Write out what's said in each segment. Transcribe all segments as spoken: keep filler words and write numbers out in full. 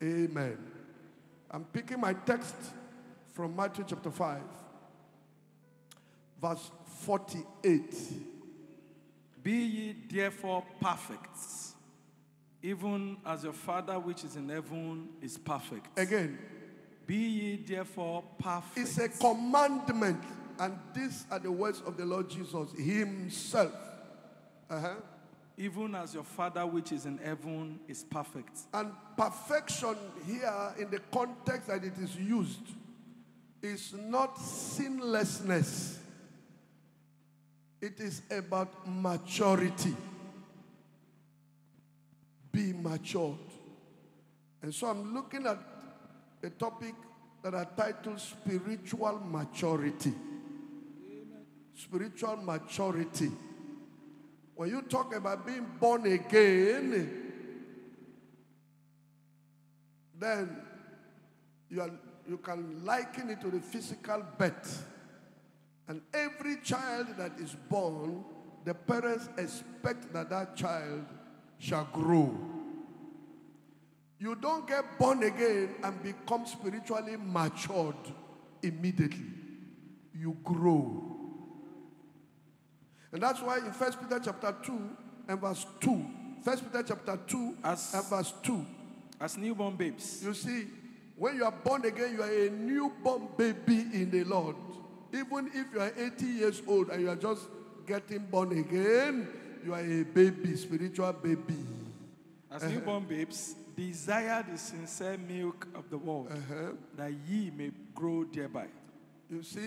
Amen. I'm picking my text from Matthew chapter five, verse forty-eight. Be ye therefore perfect, even as your Father which is in heaven is perfect. Again. Be ye therefore perfect. It's a commandment, and these are the words of the Lord Jesus himself. Uh-huh. Even as your Father which is in heaven is perfect. And perfection here, in the context that it is used, is not sinlessness. It is about maturity. Be matured. And so I'm looking at a topic that are titled spiritual maturity. Amen. Spiritual maturity. When you talk about being born again, then you, are, you can liken it to the physical birth. And every child that is born, the parents expect that that child shall grow. You don't get born again and become spiritually matured immediately. You grow. And that's why in First Peter chapter two and verse two, First Peter chapter two as, and verse two. As newborn babes. You see, when you are born again, you are a newborn baby in the Lord. Even if you are eighty years old and you are just getting born again, you are a baby, spiritual baby. As uh-huh. newborn babes, desire the sincere milk of the word, uh-huh. that ye may grow thereby. You see?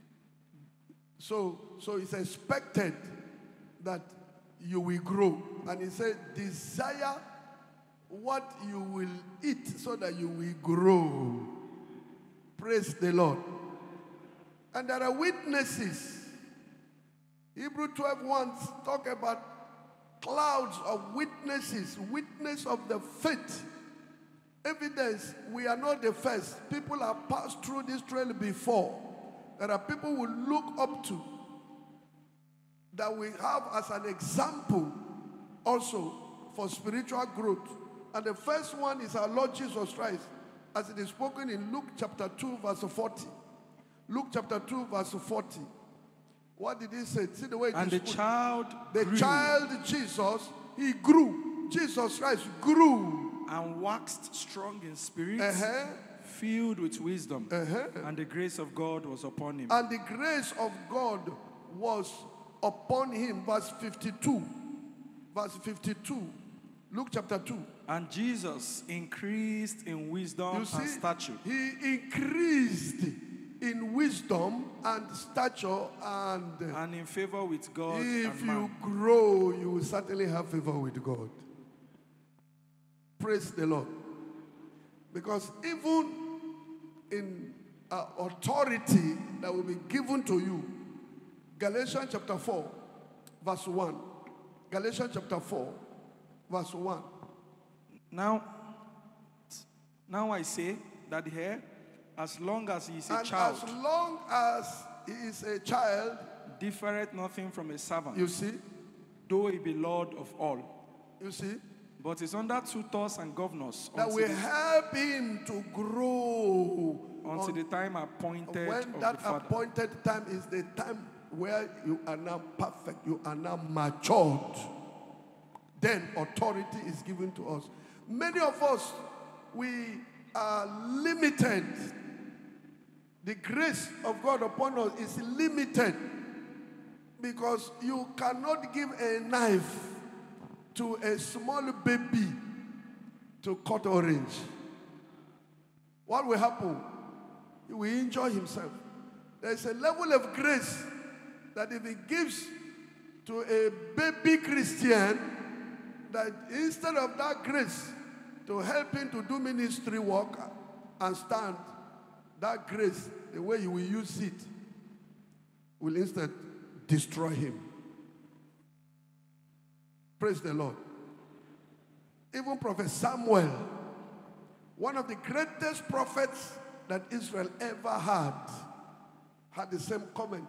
So, so it's expected that you will grow. And he said, desire what you will eat so that you will grow. Praise the Lord. And there are witnesses. Hebrews twelve one talk about clouds of witnesses, witness of the faith. Evidence, we are not the first. People have passed through this trail before. There are people we look up to that we have as an example also for spiritual growth. And the first one is our Lord Jesus Christ, as it is spoken in Luke chapter two, verse forty. Luke chapter two, verse forty. What did he say? See the way it and is the put. child The grew, child Jesus, he grew. Jesus Christ grew. And waxed strong in spirit, uh-huh. filled with wisdom. Uh-huh. And the grace of God was upon him. And the grace of God was upon him. Verse fifty-two. Verse fifty-two. Luke chapter two. And Jesus increased in wisdom you see, and stature. He increased in wisdom and stature and, and in favor with God if and man. you grow, you will certainly have favor with God. Praise the Lord. Because even in uh, authority that will be given to you, Galatians chapter four, verse one. Galatians chapter four, verse one. Now, now I say that here, as long as he is a and child, as long as he is a child, differeth nothing from a servant. You see? Though he be Lord of all. You see? But is under tutors and governors. That will help him to grow. Until the time appointed When of that the Father. appointed time is the time where you are now perfect, you are now matured. Then authority is given to us. Many of us, we are limited. The grace of God upon us is limited because you cannot give a knife to a small baby to cut orange. What will happen? He will enjoy himself. There's a level of grace that if he gives to a baby Christian, that instead of that grace to help him to do ministry work and stand, that grace, the way you will use it, will instead destroy him. Praise the Lord. Even Prophet Samuel, one of the greatest prophets that Israel ever had, had the same comment.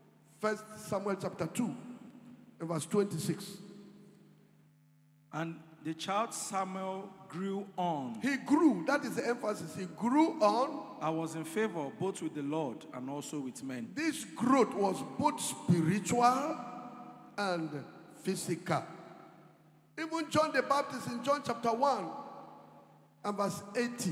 First Samuel chapter two, and verse twenty-six. And the child Samuel grew on. He grew. That is the emphasis. He grew on. I was in favor both with the Lord and also with men. This growth was both spiritual and physical. Even John the Baptist in John chapter one and verse eighty.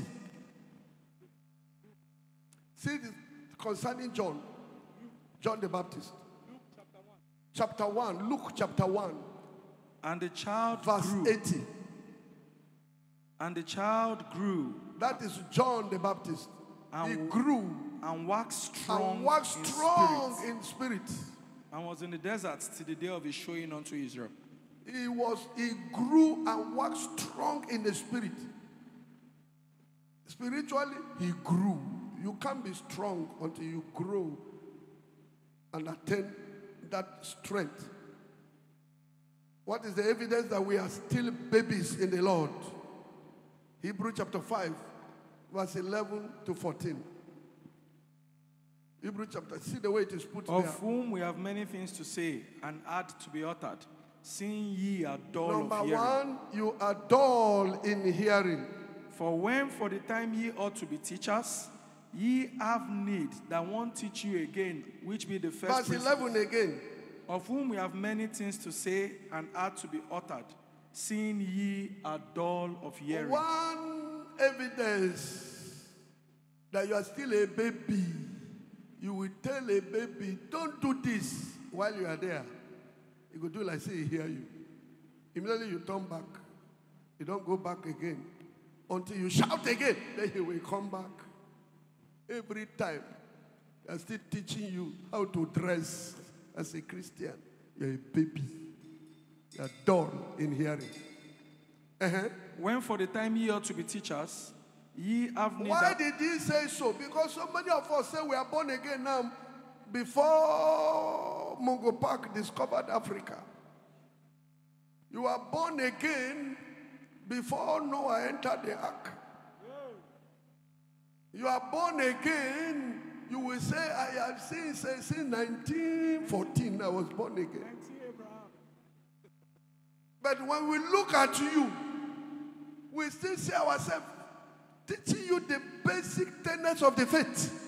See this concerning John. John the Baptist. Chapter one. Luke chapter one. And the child verse grew. eighty. And the child grew. That is John the Baptist. And he grew and waxed strong, and waxed in, strong spirit, in spirit. and was in the desert till the day of his showing unto Israel. He was, he grew and waxed strong in the spirit. Spiritually, he grew. You can't be strong until you grow and attain that strength. What is the evidence that we are still babies in the Lord? Hebrews chapter five, verse eleven to fourteen. Hebrews chapter, see the way it is put Of there. whom we have many things to say and add to be uttered, seeing ye are dull Number of hearing. one, you are dull in hearing. For when for the time ye ought to be teachers, ye have need that one teach you again, which be the first Verse eleven again. Of whom we have many things to say and add to be uttered, seeing ye are dull of hearing. One evidence that you are still a baby, you will tell a baby, don't do this while you are there. He could do like say he hear you. Immediately you turn back. You don't go back again. Until you shout again, then he will come back. Every time, they are still teaching you how to dress as a Christian. You're a baby. You're dull in hearing. Uh-huh. When for the time ye ought to be teachers, ye have need Why that... did he say so? Because so many of us say we are born again now before Mungo Park discovered Africa. You are born again before Noah entered the ark. You are born again, you will say, I have seen since nineteen fourteen I was born again. But when we look at you, we still see ourselves teaching you the basic tenets of the faith.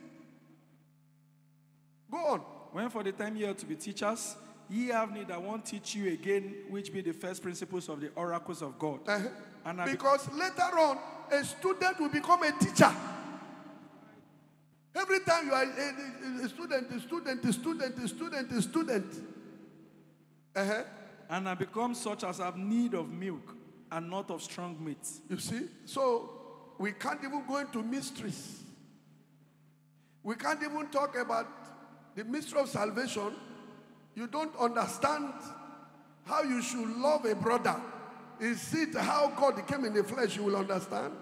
Go on. When for the time ye ought to be teachers, ye have need that one teach you again, which be the first principles of the oracles of God. Uh-huh. And I because be- later on, a student will become a teacher. Every time you are a, a student, a student, a student, a student, a student. Uh-huh. And I become such as have need of milk and not of strong meat. You see? So we can't even go into mysteries. We can't even talk about the mystery of salvation. You don't understand how you should love a brother. Is it how God came in the flesh you will understand?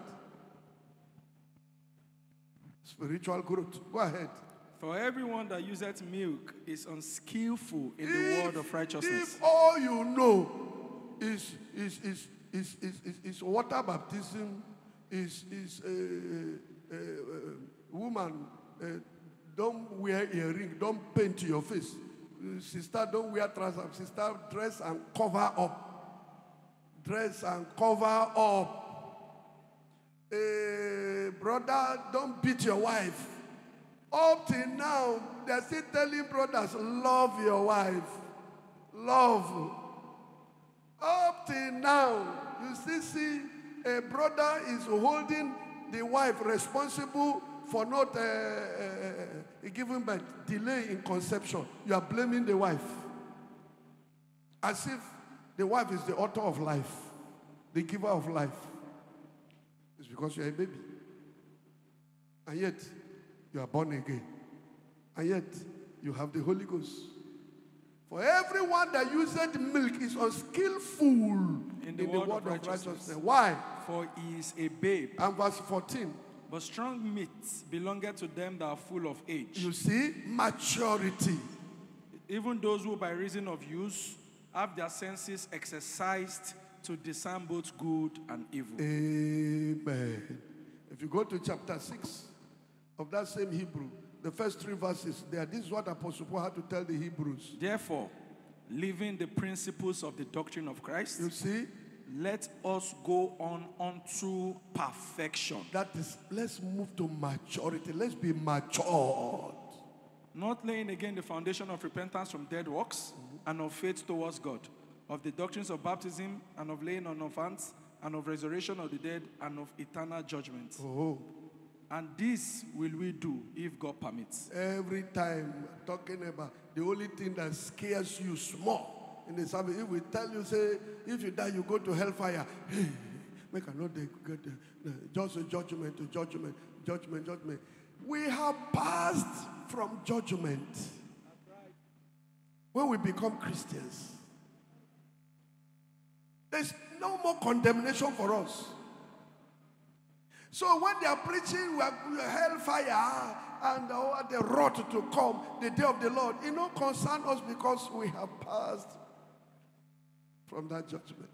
Spiritual growth. Go ahead. For everyone that useth milk is unskillful in if, the word of righteousness. If all you know is is is is is, is, is water baptism, is is a, a, a, a woman uh, don't wear earring, don't paint your face. Sister, don't wear trousers. Sister, dress and cover up. Dress and cover up. Uh, brother, don't beat your wife. Up till now, they're still telling brothers, love your wife. Love. Up till now, you still see a brother is holding the wife responsible for not uh, uh, giving birth, delay in conception. You are blaming the wife. As if the wife is the author of life, the giver of life. It's because you're a baby. And yet, you are born again. And yet, you have the Holy Ghost. For everyone that uses milk is unskillful in the, in the word, word of, of righteousness. righteousness. Why? For he is a babe. And verse fourteen. But strong meat belongeth to them that are full of age. You see, maturity. Even those who by reason of use have their senses exercised to discern both good and evil. Amen. If you go to chapter six of that same Hebrew, the first three verses there, this is what Apostle Paul had to tell the Hebrews. Therefore, leaving the principles of the doctrine of Christ. You see, let us go on unto perfection. That is, let's move to maturity. Let's be matured. Not laying again the foundation of repentance from dead works mm-hmm. and of faith towards God, of the doctrines of baptism and of laying on of hands and of resurrection of the dead and of eternal judgment. Oh. And this will we do if God permits. Every time talking about the only thing that scares you small in the service, if we tell you, say, if you die, you go to hellfire. Hey, make a note, they get the, the, just a judgment to judgment, judgment, judgment. We have passed from judgment when we become Christians. There's no more condemnation for us. So when they are preaching, we are, we are hellfire and uh, the wrath to come, the day of the Lord, it don't concern us because we have passed from that judgment.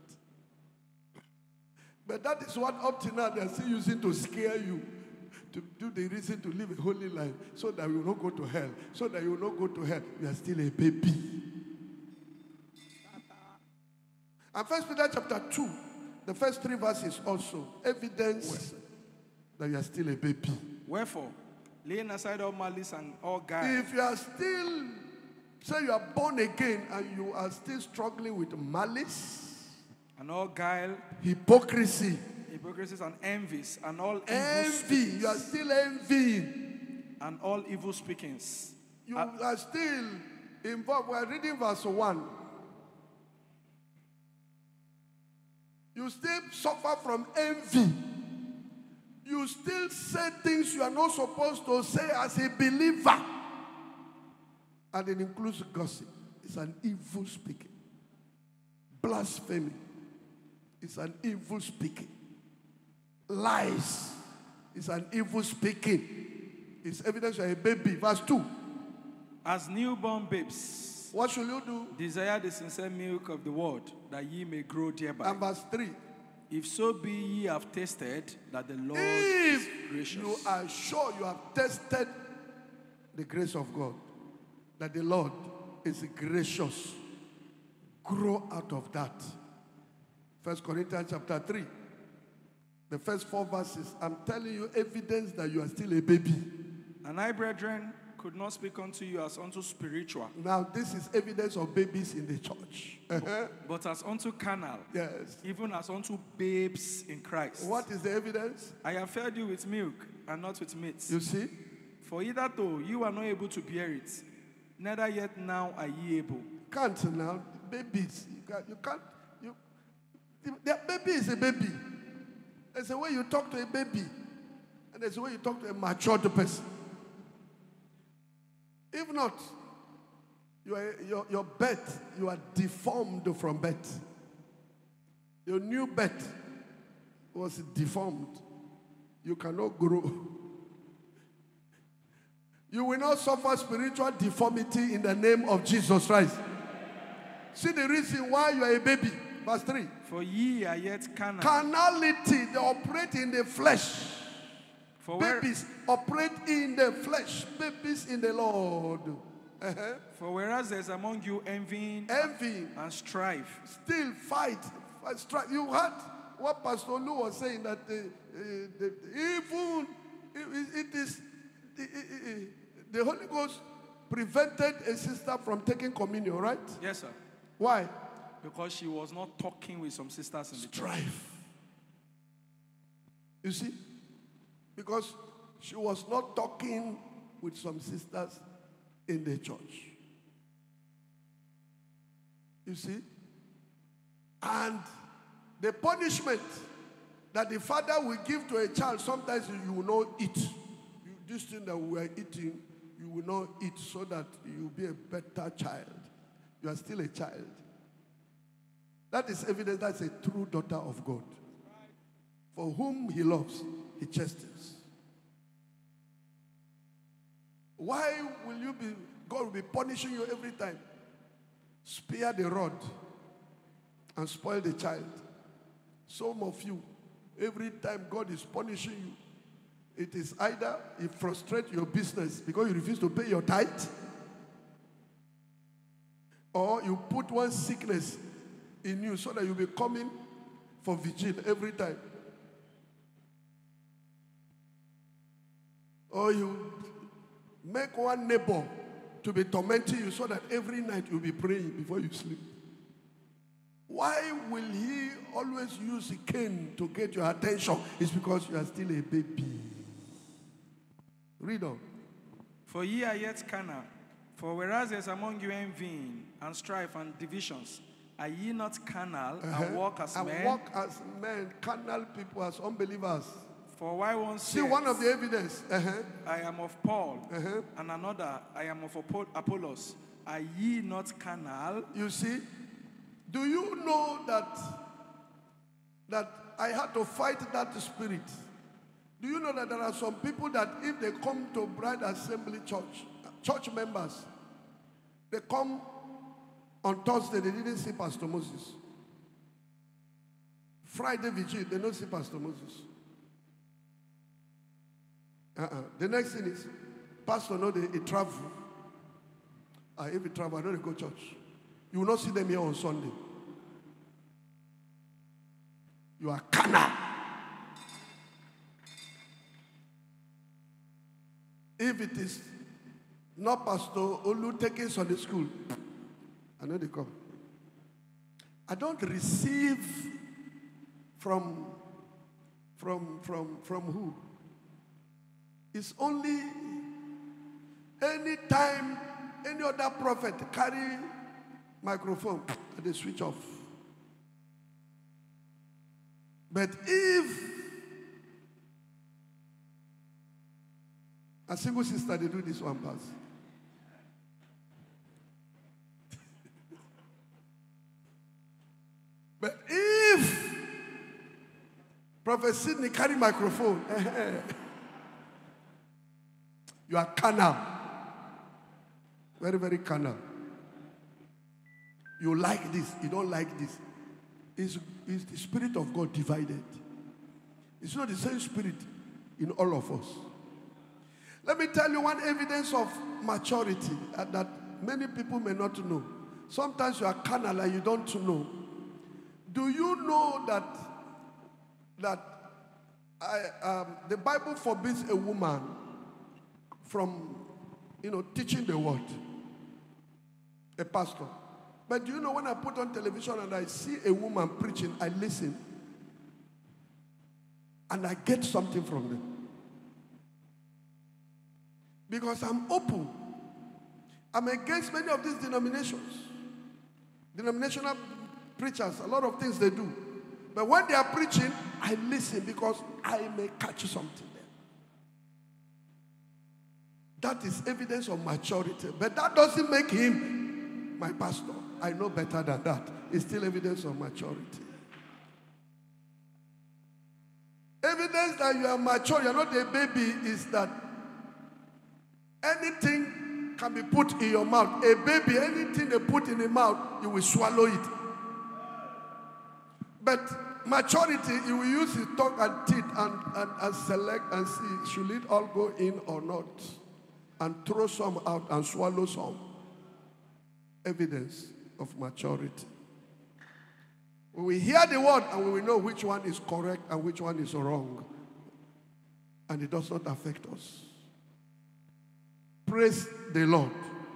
But that is what up to now they are still using to scare you, to do the reason to live a holy life, so that you will not go to hell. So that you will not go to hell. You are still a baby. And First Peter chapter two, the first three verses also, evidence that you are still a baby. Wherefore, laying aside all malice and all guile. If you are still, say you are born again and you are still struggling with malice and all guile, hypocrisy, hypocrisies and envies and all envy, evil you are still envying, and all evil speakings. You uh, are still involved. We are reading verse one. You still suffer from envy. You still say things you are not supposed to say as a believer. And it includes gossip. It's an evil speaking. Blasphemy. It's an evil speaking. Lies. It's an evil speaking. It's evidence you are a baby. Verse two. As newborn babes, what should you do? Desire the sincere milk of the word, that ye may grow thereby. And verse three. If so be ye have tasted that the Lord if is gracious. You are sure you have tested the grace of God, that the Lord is gracious, grow out of that. First Corinthians chapter three, the first four verses, I'm telling you evidence that you are still a baby. And I, brethren, could not speak unto you as unto spiritual. Now this is evidence of babies in the church. Uh-huh. But as unto carnal. Yes. Even as unto babes in Christ. What is the evidence? I have fed you with milk and not with meat. You see? For either though you are not able to bear it, neither yet now are ye able. Can't now. Babies. You can't. You can't you, the baby is a baby. There's a way you talk to a baby. And there's a way you talk to a matured person. If not, you are, your, your birth, you are deformed from birth. Your new birth was deformed. You cannot grow. You will not suffer spiritual deformity in the name of Jesus Christ. See the reason why you are a baby. Verse three. For ye are yet carnal. Carnality, they operate in the flesh. For babies where, operate in the flesh. Babies in the Lord. Uh-huh. For whereas there's among you envy, envy and strife, still fight, fight strife. You heard what Pastor Lou was saying, that the, uh, the, even it, it is the, uh, the Holy Ghost prevented a sister from taking communion, right? Yes, sir. Why? Because she was not talking with some sisters in the church. Strife. You see? Because she was not talking with some sisters in the church. You see? And the punishment that the father will give to a child, sometimes you will not eat. You, this thing that we are eating, you will not eat so that you will be a better child. You are still a child. That is evidence that's a true daughter of God. For whom he loves, he chastens. Why will you be, God will be punishing you every time? Spare the rod and spoil the child. Some of you, every time God is punishing you, it is either it frustrates your business because you refuse to pay your tithe, or you put one sickness in you so that you'll be coming for vigil every time. Or you make one neighbor to be tormenting you so that every night you'll be praying before you sleep. Why will he always use a cane to get your attention? It's because you are still a baby. Read on. For ye are yet carnal. For whereas there's among you envy and strife and divisions, are ye not carnal uh-huh. and walk as and men? And walk as men, carnal people, as unbelievers. For why one says, see one of the evidence. Uh-huh. I am of Paul, uh-huh. and another, I am of Apollos. Are ye not carnal? You see, do you know that, that I had to fight that spirit? Do you know that there are some people that if they come to Bride Assembly Church, church members, they come on Thursday, they didn't see Pastor Moses. Friday vigil, they don't see Pastor Moses. Uh-uh. The next thing is, Pastor, no, they, they travel. Uh, if they travel, I know they go to church. You will not see them here on Sunday. You are carnal. If it is not Pastor Olu taking Sunday school, I know they come. I don't receive from, from, from, from who? It's only any time any other prophet carry microphone, they switch off. But if a single sister, they do this one pass. But if Prophet Sidney carry microphone, you are carnal. Very, very carnal. You like this, you don't like this. Is is the Spirit of God divided? It's not the same Spirit in all of us. Let me tell you one evidence of maturity that many people may not know. Sometimes you are carnal and you don't know. Do you know that that I, um, the Bible forbids a woman from, you know, teaching the word? A pastor. But do you know, when I put on television and I see a woman preaching, I listen. And I get something from them. Because I'm open. I'm against many of these denominations. Denominational preachers, a lot of things they do. But when they are preaching, I listen because I may catch something there. That is evidence of maturity. But that doesn't make him my pastor. I know better than that. It's still evidence of maturity. Evidence that you are mature, you're not a baby, is that anything can be put in your mouth. A baby, anything they put in the mouth, you will swallow it. But maturity, you will use his tongue and teeth and, and, and select and see, should it all go in or not? And throw some out and swallow some. Evidence of maturity. We will hear the word and we will know which one is correct and which one is wrong. And it does not affect us. Praise the Lord.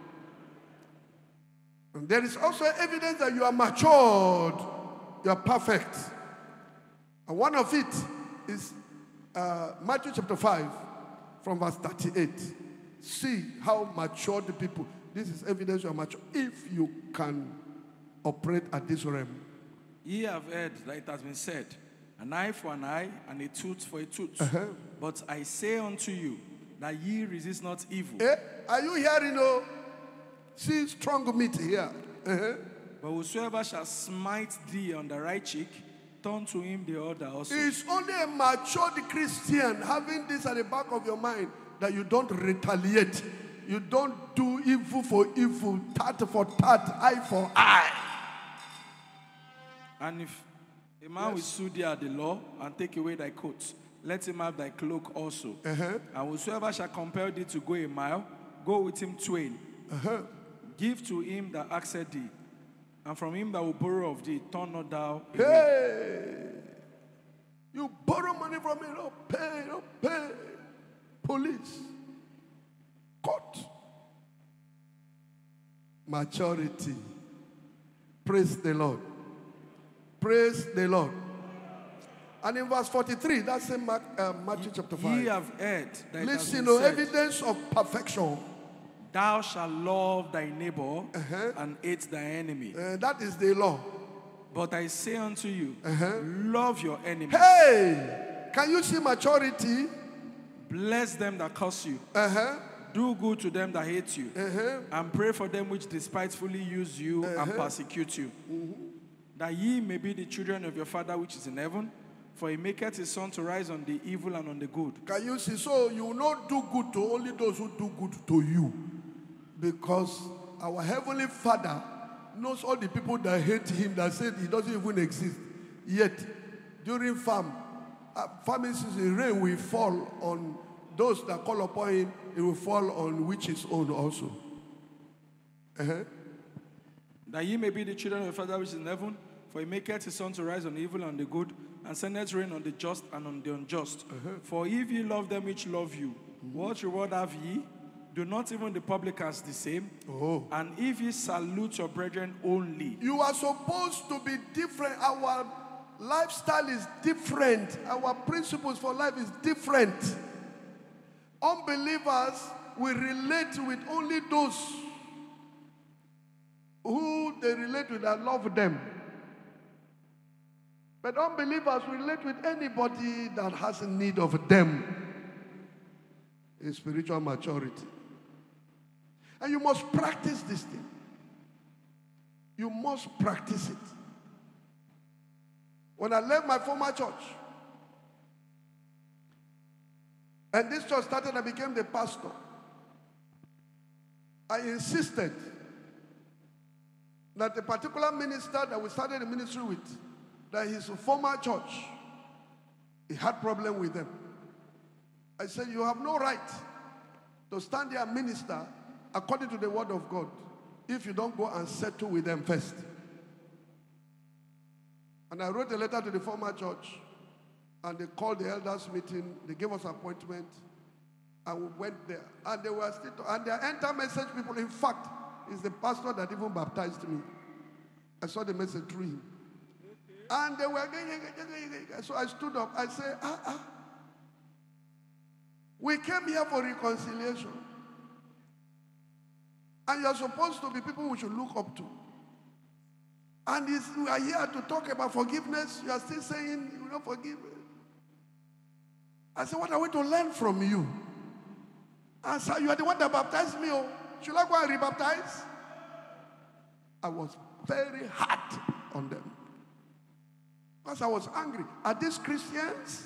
And there is also evidence that you are matured. You are perfect. And one of it is uh, Matthew chapter five from verse thirty-eight. See how mature the people. This is evidence you are mature. If you can operate at this realm. Ye have heard that it has been said, an eye for an eye and a tooth for a tooth. Uh-huh. But I say unto you, that ye resist not evil. Eh? Are you hearing? Oh, see strong meat here. Uh-huh. But whosoever shall smite thee on the right cheek, turn to him the other also. It's only a matured Christian having this at the back of your mind that you don't retaliate. You don't do evil for evil, tat for tat, eye for eye. And if a man yes. will sue thee at the law and take away thy coat, let him have thy cloak also. Uh-huh. And whosoever shall compel thee to go a mile, go with him twain. Uh-huh. Give to him that asketh thee. And from him that will borrow of thee, turn not thou away. Hey! You borrow money from me, don't pay, don't pay. Police. Court. Maturity. Praise the Lord. Praise the Lord. And in verse forty-three, that's in Mark, uh, Matthew chapter five. Ye have heard that it has Listen, been no said, evidence of perfection. thou shalt love thy neighbor Uh-huh. and hate thy enemy. Uh, that is the law. But I say unto you, Uh-huh. love your enemies. Hey! Can you see maturity? Bless them that curse you. Uh-huh. Do good to them that hate you. Uh-huh. And pray for them which despitefully use you and persecute you. That ye may be the children of your Father which is in heaven. For he maketh his sun to rise on the evil and on the good. Can you see? So you will not do good to only those who do good to you. Because our Heavenly Father knows all the people that hate him, that said he doesn't even exist. Yet, during farm, uh, farming season, rain will fall on those that call upon him. It will fall on witches' own also. Uh-huh. That ye may be the children of your Father which is in heaven. For he maketh his sun to rise on the evil and the good, and sendeth rain on the just and on the unjust. Uh-huh. For if ye love them which love you, mm-hmm. what reward have ye? Do not even the publicans the same? Oh. And if ye salute your brethren only. You are supposed to be different. Our lifestyle is different. Our principles for life is different. Unbelievers will relate with only those who they relate with and love them. But unbelievers relate with anybody that has a need of them. In spiritual maturity. And you must practice this thing. You must practice it. When I left my former church, and this church started, I became the pastor. I insisted that the particular minister that we started the ministry with, that his former church, he had problem with them. I said, you have no right to stand there and minister according to the word of God if you don't go and settle with them first. And I wrote a letter to the former church, and they called the elders meeting. They gave us appointment, and we went there. And they were still, and their enter message people, in fact, is the pastor that even baptized me. I saw the message through him. And they were, so I stood up. I said, ah, ah. We came here for reconciliation. And you're supposed to be people we should look up to. And we are here to talk about forgiveness. You are still saying you will not forgive. I said, what are we to learn from you? I said, you are the one that baptized me. Oh, should I go and rebaptize? I was very hard on them. Because I was angry. Are these Christians?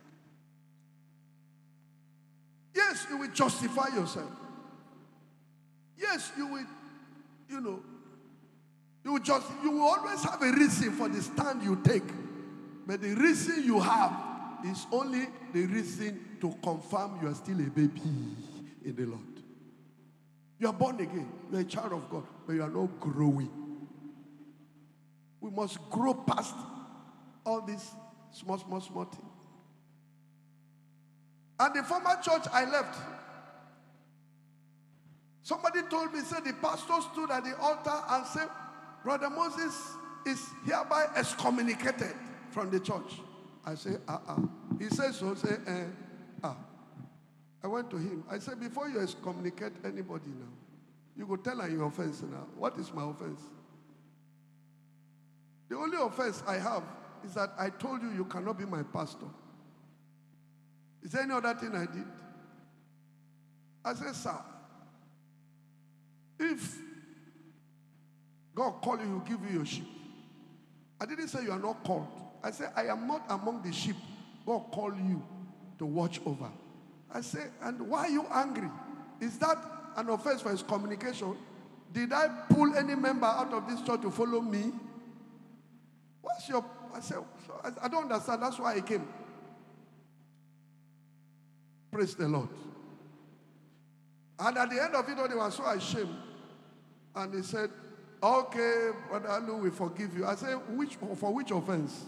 Yes, you will justify yourself. Yes, you will, you know, you will just, you will always have a reason for the stand you take. But the reason you have is only the reason to confirm you are still a baby in the Lord. You are born again. You are a child of God, but you are not growing. We must grow past all these small, small, small things. At the former church I left, somebody told me, said the pastor stood at the altar and said, Brother Moses is hereby excommunicated from the church. I said, uh-uh. He said so, say, eh, ah. I went to him. I said, before you excommunicate anybody now, you go tell her your offense now. What is my offense? The only offense I have is that I told you you cannot be my pastor. Is there any other thing I did? I said, sir, if God call you, he'll give you your sheep. I didn't say you are not called. I said, I am not among the sheep God called you to watch over. I said, and why are you angry? Is that an offense for his communication? Did I pull any member out of this church to follow me? What's your... I said, I don't understand. That's why I came. Praise the Lord. And at the end of it all, they were so ashamed. And they said, Okay, Brother Alu, we forgive you. I say, which for which offense?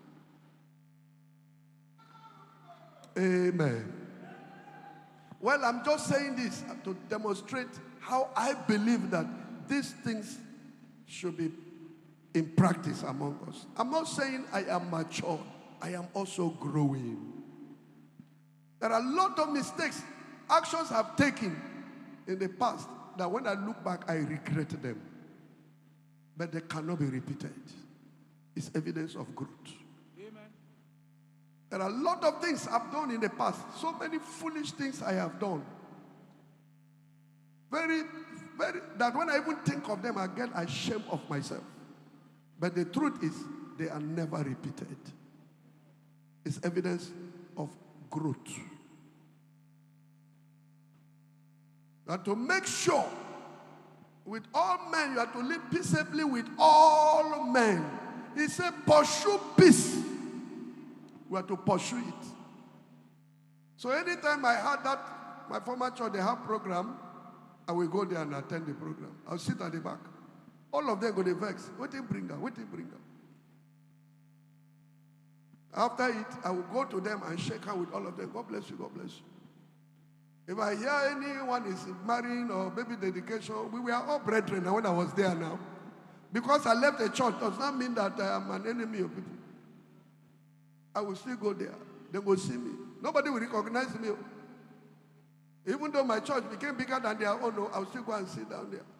Amen. Well, I'm just saying this to demonstrate how I believe that these things should be in practice among us. I'm not saying I am mature. I am also growing. There are a lot of mistakes, actions I've taken in the past that when I look back, I regret them. But they cannot be repeated. It's evidence of growth. Amen. There are a lot of things I've done in the past. So many foolish things I have done. Very, very, that when I even think of them, I get ashamed of myself. But the truth is, they are never repeated. It's evidence of growth. And to make sure, with all men, you have to live peaceably with all men. He said, pursue peace. We have to pursue it. So anytime I had that, my former church, they have program, I will go there and attend the program. I'll sit at the back. All of them go to vex. What do you bring up? What do you bring up? After it, I will go to them and shake hands with all of them. God bless you, God bless you. If I hear anyone is marrying or baby dedication, we were all brethren when I was there now. Because I left the church does not mean that I am an enemy of people. I will still go there. They will see me. Nobody will recognize me. Even though my church became bigger than their own, I will still go and sit down there.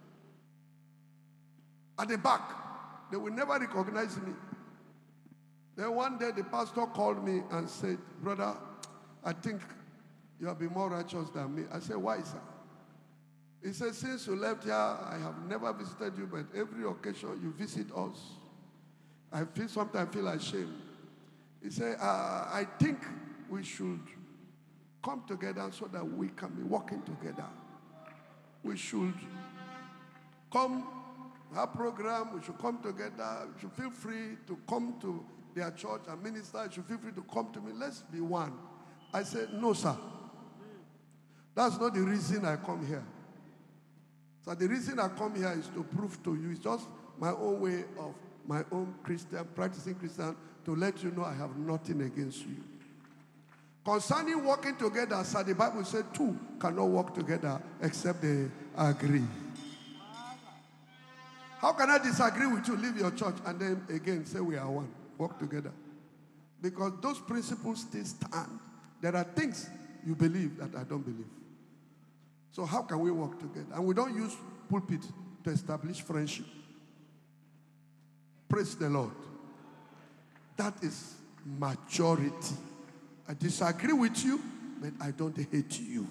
At the back, they will never recognize me. Then one day the pastor called me and said, brother, I think you have been more righteous than me. I said, why, sir? He said, since you left here, I have never visited you, but every occasion you visit us. I feel sometimes I feel ashamed. He said, uh, I think we should come together so that we can be working together. We should come, have program, we should come together. You should feel free to come to their church and minister. You should feel free to come to me. Let's be one. I said, no, sir. That's not the reason I come here. So the reason I come here is to prove to you, it's just my own way of my own Christian, practicing Christian, to let you know I have nothing against you. Concerning working together, sir, the Bible said two cannot work together except they agree. How can I disagree with you, leave your church, and then again say we are one, work together? Because those principles still stand. There are things you believe that I don't believe. So how can we work together? And we don't use pulpit to establish friendship. Praise the Lord. That is maturity. I disagree with you, but I don't hate you.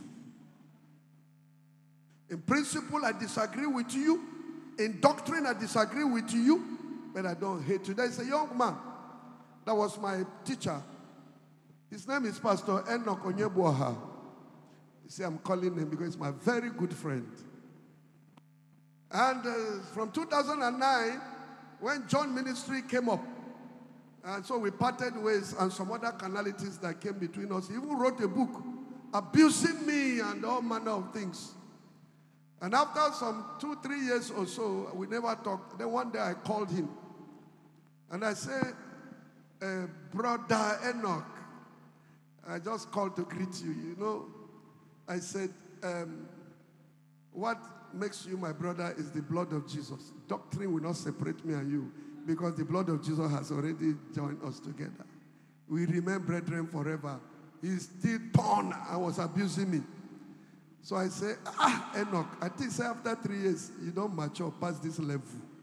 In principle, I disagree with you. In doctrine, I disagree with you, but I don't hate you. There's a young man that was my teacher. His name is Pastor Enoch Onyebuoha. You see, I'm calling him because he's my very good friend. And uh, from two thousand nine, when John Ministry came up, and so we parted ways and some other canalities that came between us. He even wrote a book abusing me and all manner of things. And after some two, three years or so, we never talked. Then one day I called him. And I said, uh, Brother Enoch, I just called to greet you, you know. I said, um, what makes you my brother is the blood of Jesus. Doctrine will not separate me and you because the blood of Jesus has already joined us together. We remain brethren forever. He still torn and was abusing me. So I say, ah, Enoch, I think say after three years, you don't mature past this level.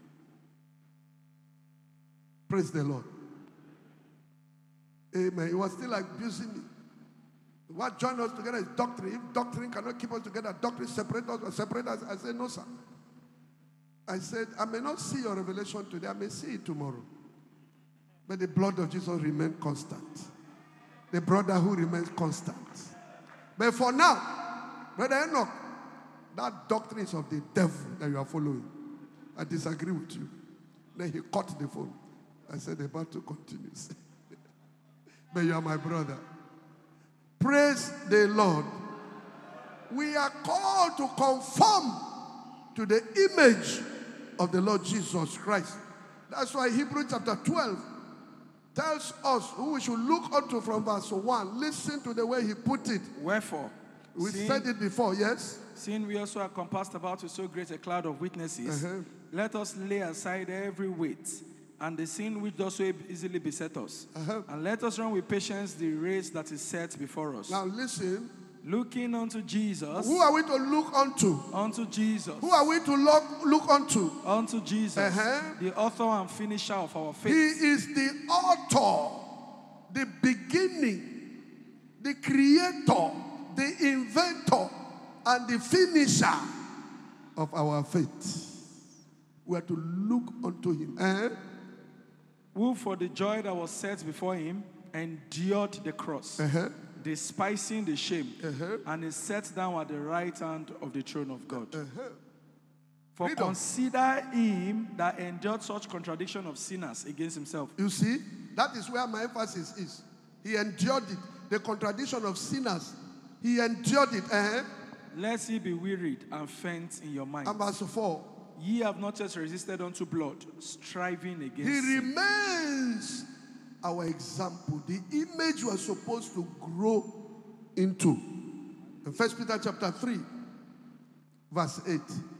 Praise the Lord. Amen. He was still abusing me. What joined us together is doctrine. If doctrine cannot keep us together, doctrine separate us or separate us. I said, no, sir. I said, I may not see your revelation today. I may see it tomorrow. But the blood of Jesus remains constant. The brotherhood remains constant. But for now, Brother Enoch, that doctrine is of the devil that you are following. I disagree with you. Then he cut the phone. I said, the battle continues. But you are my brother. Praise the Lord. We are called to conform to the image of the Lord Jesus Christ. That's why Hebrews chapter twelve tells us who we should look unto from verse one. Listen to the way he put it. Wherefore, We seeing, said it before, yes? seeing we also are compassed about with so great a cloud of witnesses, Uh-huh. let us lay aside every weight and the sin which does so easily beset us. Uh-huh. And let us run with patience the race that is set before us. Now listen. Looking unto Jesus, Who are we to look unto? unto Jesus, Who are we to look, look unto? unto Jesus, Uh-huh. the author and finisher of our faith. He is the author, the beginning, the creator, the inventor, and the finisher of our faith. We are to look unto him. Uh-huh. Who for the joy that was set before him endured the cross, Uh-huh. despising the shame, Uh-huh. and is set down at the right hand of the throne of God. Uh-huh. For Read on. consider him that endured such contradiction of sinners against himself. You see, that is where my emphasis is. He endured it. The contradiction of sinners. He endured it. Uh-huh. Lest ye be wearied and faint in your mind. And verse four. Ye have not yet resisted unto blood, striving against He sin. remains our example, the image we are supposed to grow into. In First Peter chapter three, verse eight.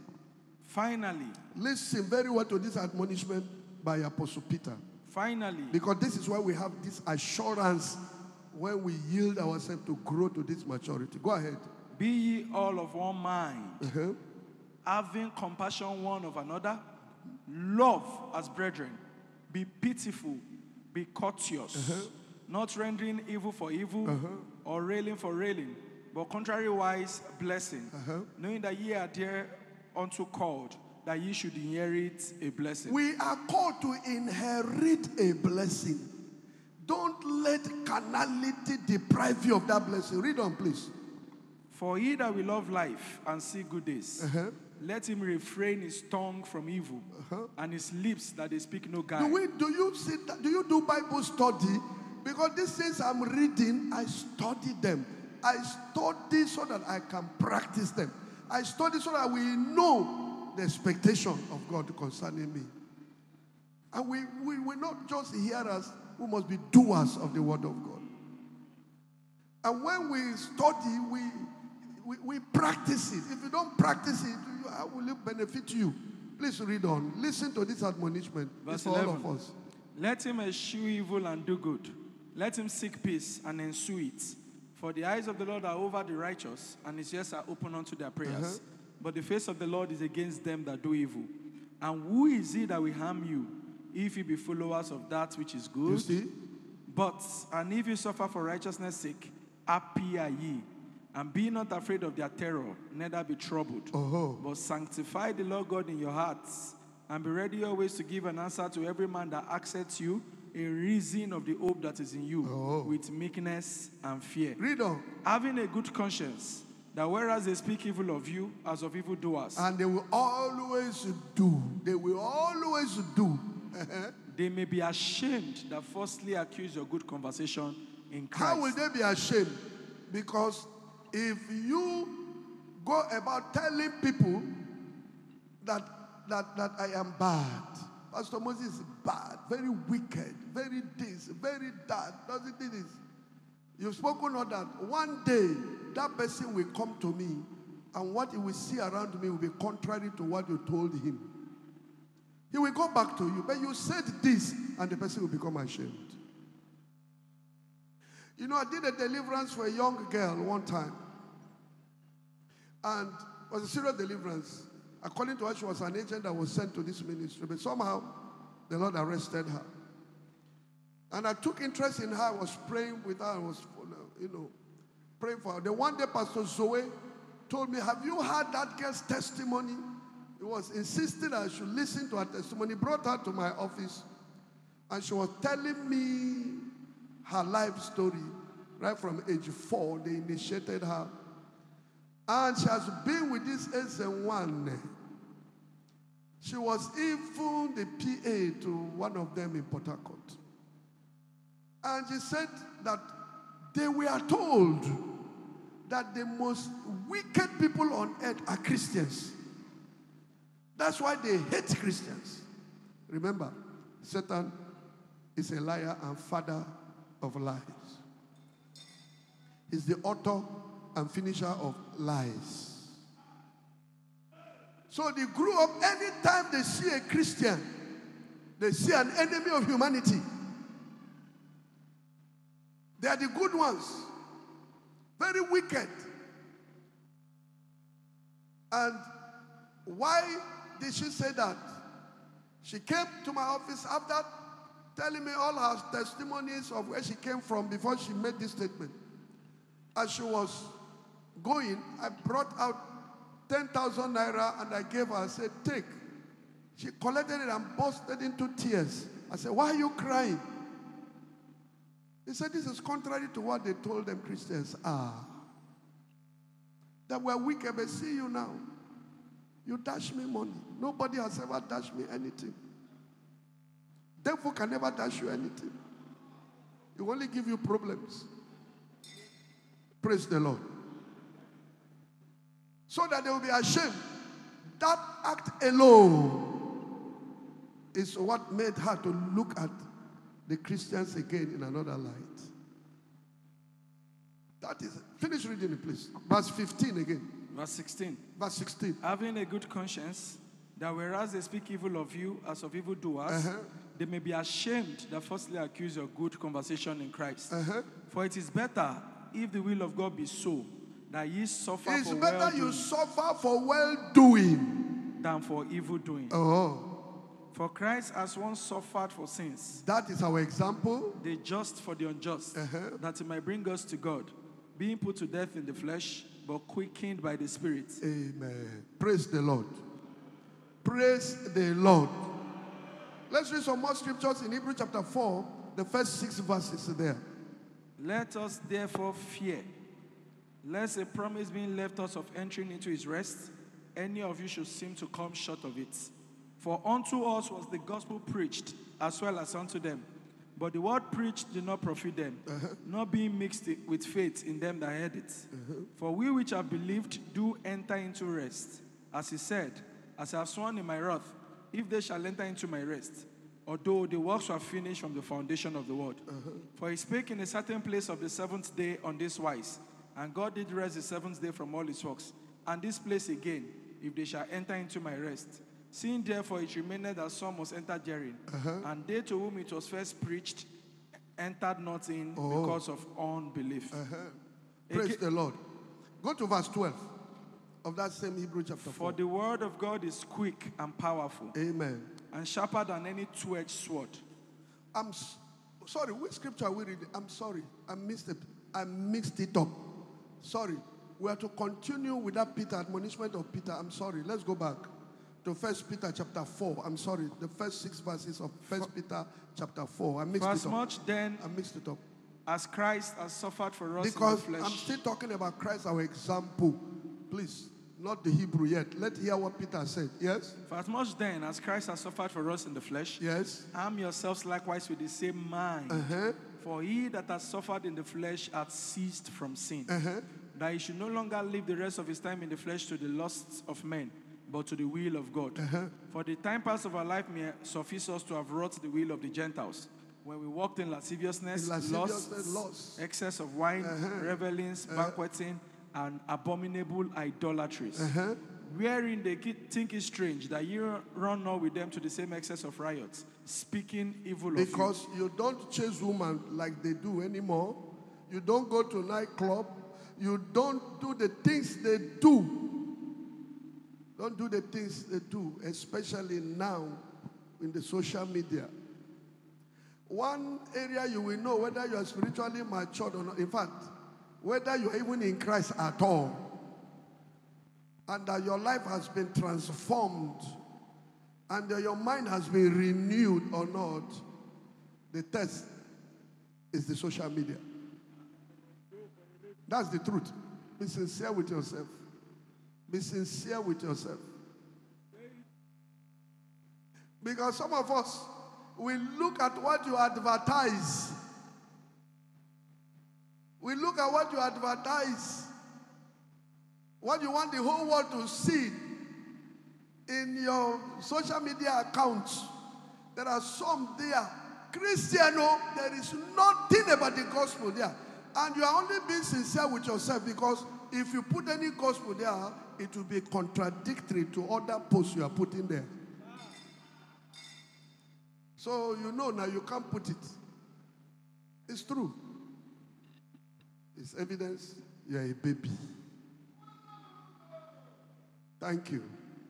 Finally, Listen very well to this admonishment by Apostle Peter. finally, Because this is why we have this assurance when we yield ourselves to grow to this maturity. Go ahead. be ye all of one mind, Uh-huh. having compassion one of another, love as brethren, be pitiful, be courteous, Uh-huh. not rendering evil for evil, Uh-huh. or railing for railing, but contrariwise blessing, Uh-huh. knowing that ye are there unto called, that ye should inherit a blessing. We are called to inherit a blessing. Don't let carnality deprive you of that blessing. Read on, please. For he that will love life and see good days, Uh-huh. let him refrain his tongue from evil, Uh-huh. and his lips that they speak no Do guile. we? Do you sit? Do you do Bible study? Because these things I'm reading, I study them. I study so that I can practice them. I study so that we know the expectation of God concerning me. And we, we will not just hearers, we must be doers of the word of God. And when we study, we, we, we practice it. If you don't practice it, you- how will it benefit you? Please read on. Listen to this admonishment. It's Verse for all eleven. of us. Let him eschew evil and do good. Let him seek peace and ensue it. For the eyes of the Lord are over the righteous, and his ears are open unto their prayers. Uh-huh. But the face of the Lord is against them that do evil. And who is he that will harm you, if you be followers of that which is You good? see? But, and if you suffer for righteousness' sake, happy are ye. And be not afraid of their terror, neither be troubled. Oh, But sanctify the Lord God in your hearts, and be ready always to give an answer to every man that asketh you a reason of the hope that is in you, Oh. with meekness and fear. read on. Having a good conscience, that whereas they speak evil of you, as of evildoers, And they will always do. They will always do. they may be ashamed that falsely accuse your good conversation in Christ. How will they be ashamed? Because if you go about telling people that that that I am bad, Pastor Moses is bad, very wicked, very this, very that, doesn't do this. You've spoken of that. One day, that person will come to me, and what he will see around me will be contrary to what you told him. He will go back to you, but you said this, and the person will become ashamed. You know, I did a deliverance for a young girl one time. And it was a serious deliverance. According to her, she was an agent that was sent to this ministry. But somehow, the Lord arrested her. And I took interest in her. I was praying with her. I was, you know, praying for her. The one day, Pastor Zoe told me, have you heard that girl's testimony? He was insisting I should listen to her testimony. He brought her to my office. And she was telling me her life story. Right from age four, they initiated her. And she has been with this S N one. She was even the P A to one of them in Port Harcourt. And she said that they were told that the most wicked people on earth are Christians. That's why they hate Christians. Remember, Satan is a liar and father of lies. He's the author and finisher of lies. So they grew up, anytime they see a Christian, they see an enemy of humanity. They are the good ones. Very wicked. And why did she say that? She came to my office after telling me all her testimonies of where she came from before she made this statement. As she was going, I brought out ten thousand naira and I gave her. I said, take. She collected it and bursted into tears. I said, why are you crying? He said, this is contrary to what they told them Christians are. That we're wicked, but see you now. You dash me money. Nobody has ever dashed me anything. Devil can never dash you anything. He will only give you problems. Praise the Lord. So that they will be ashamed. That act alone is what made her to look at the Christians again in another light. That is it. Finish reading it, please. Verse fifteen again. Verse sixteen. Verse sixteen. Having a good conscience, that whereas they speak evil of you as of evildoers, uh-huh. they may be ashamed that falsely accuse your good conversation in Christ. Uh-huh. For it is better, if the will of God be so, that ye suffer it's for better well-doing, you suffer for well-doing than for evil-doing. Oh. For Christ has once suffered for sins. That is our example. The just for the unjust, uh-huh. that he might bring us to God, being put to death in the flesh, but quickened by the Spirit. Amen. Praise the Lord. Praise the Lord. Let's read some more scriptures in Hebrews chapter four, the first six verses there. Let us therefore fear, lest a promise being left us of entering into his rest, any of you should seem to come short of it. For unto us was the gospel preached, as well as unto them. But the word preached did not profit them, uh-huh. not being mixed with faith in them that heard it. Uh-huh. For we which have believed do enter into rest. As he said, as I have sworn in my wrath, if they shall enter into my rest, although the works were finished from the foundation of the world. Uh-huh. For he spake in a certain place of the seventh day on this wise, and God did rest the seventh day from all his works. And this place again, if they shall enter into my rest. Seeing therefore it remained that some must enter therein, uh-huh. and they to whom it was first preached entered not in oh. because of unbelief. Uh-huh. Praise Again, the Lord. Go to verse twelve of that same Hebrew chapter four. For the word of God is quick and powerful. Amen. And sharper than any two-edged sword. I'm s- sorry, which scripture are we reading? I'm sorry. I missed it. I mixed it up. Sorry. We are to continue with that Peter, admonishment of Peter. I'm sorry. Let's go back to First Peter chapter four. I'm sorry, the first six verses of First Peter chapter four. I mixed For it as up. much then, I mixed it up. As Christ has suffered for us because in the flesh. I'm still talking about Christ, our example. Please, not the Hebrew yet. Let's hear what Peter said. Yes? For as much then as Christ has suffered for us in the flesh, yes, arm yourselves likewise with the same mind. Uh-huh. For he that has suffered in the flesh hath ceased from sin, uh-huh. that he should no longer live the rest of his time in the flesh to the lusts of men, but to the will of God. Uh-huh. For the time past of our life may suffice us to have wrought the will of the Gentiles, when we walked in lasciviousness, in lasciviousness lust, excess of wine, uh-huh. revelings, uh-huh. banqueting, and abominable idolatries, uh-huh. wherein they think it strange that you run not with them to the same excess of riots, speaking evil because of you. Because you don't chase women like they do anymore. You don't go to nightclub. You don't do the things they do. Don't do the things they do, especially now in the social media. One area you will know whether you are spiritually matured or not. In fact, whether you are even in Christ at all, and that your life has been transformed, and that your mind has been renewed or not, the test is the social media. That's the truth. Be sincere with yourself. Be sincere with yourself. Because some of us, we look at what you advertise. We look at what you advertise. What you want the whole world to see. In your social media accounts, there are some there. Christiano, there is nothing about the gospel there. And you are only being sincere with yourself, because if you put any gospel there, it will be contradictory to other posts you are putting there. So you know now you can't put it. It's true. It's evidence you are a baby. Thank you.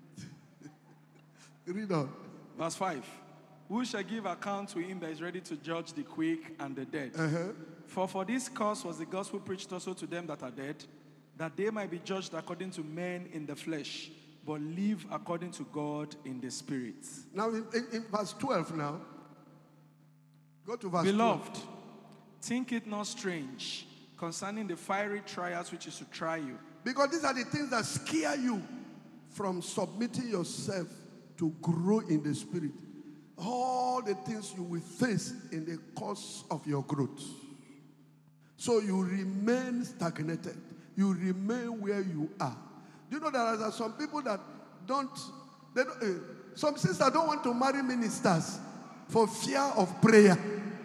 Read on. Verse five. Who shall give account to him that is ready to judge the quick and the dead? Uh-huh. For for this cause was the gospel preached also to them that are dead, that they might be judged according to men in the flesh, but live according to God in the spirit. Now in, in, in verse twelve now. Go to verse Beloved, twelve. think it not strange concerning the fiery trials which is to try you. Because these are the things that scare you from submitting yourself to grow in the spirit. All the things you will face in the course of your growth. So you remain stagnated. You remain where you are. Do you know that there are some people that don't, they don't uh, some sisters don't want to marry ministers for fear of prayer.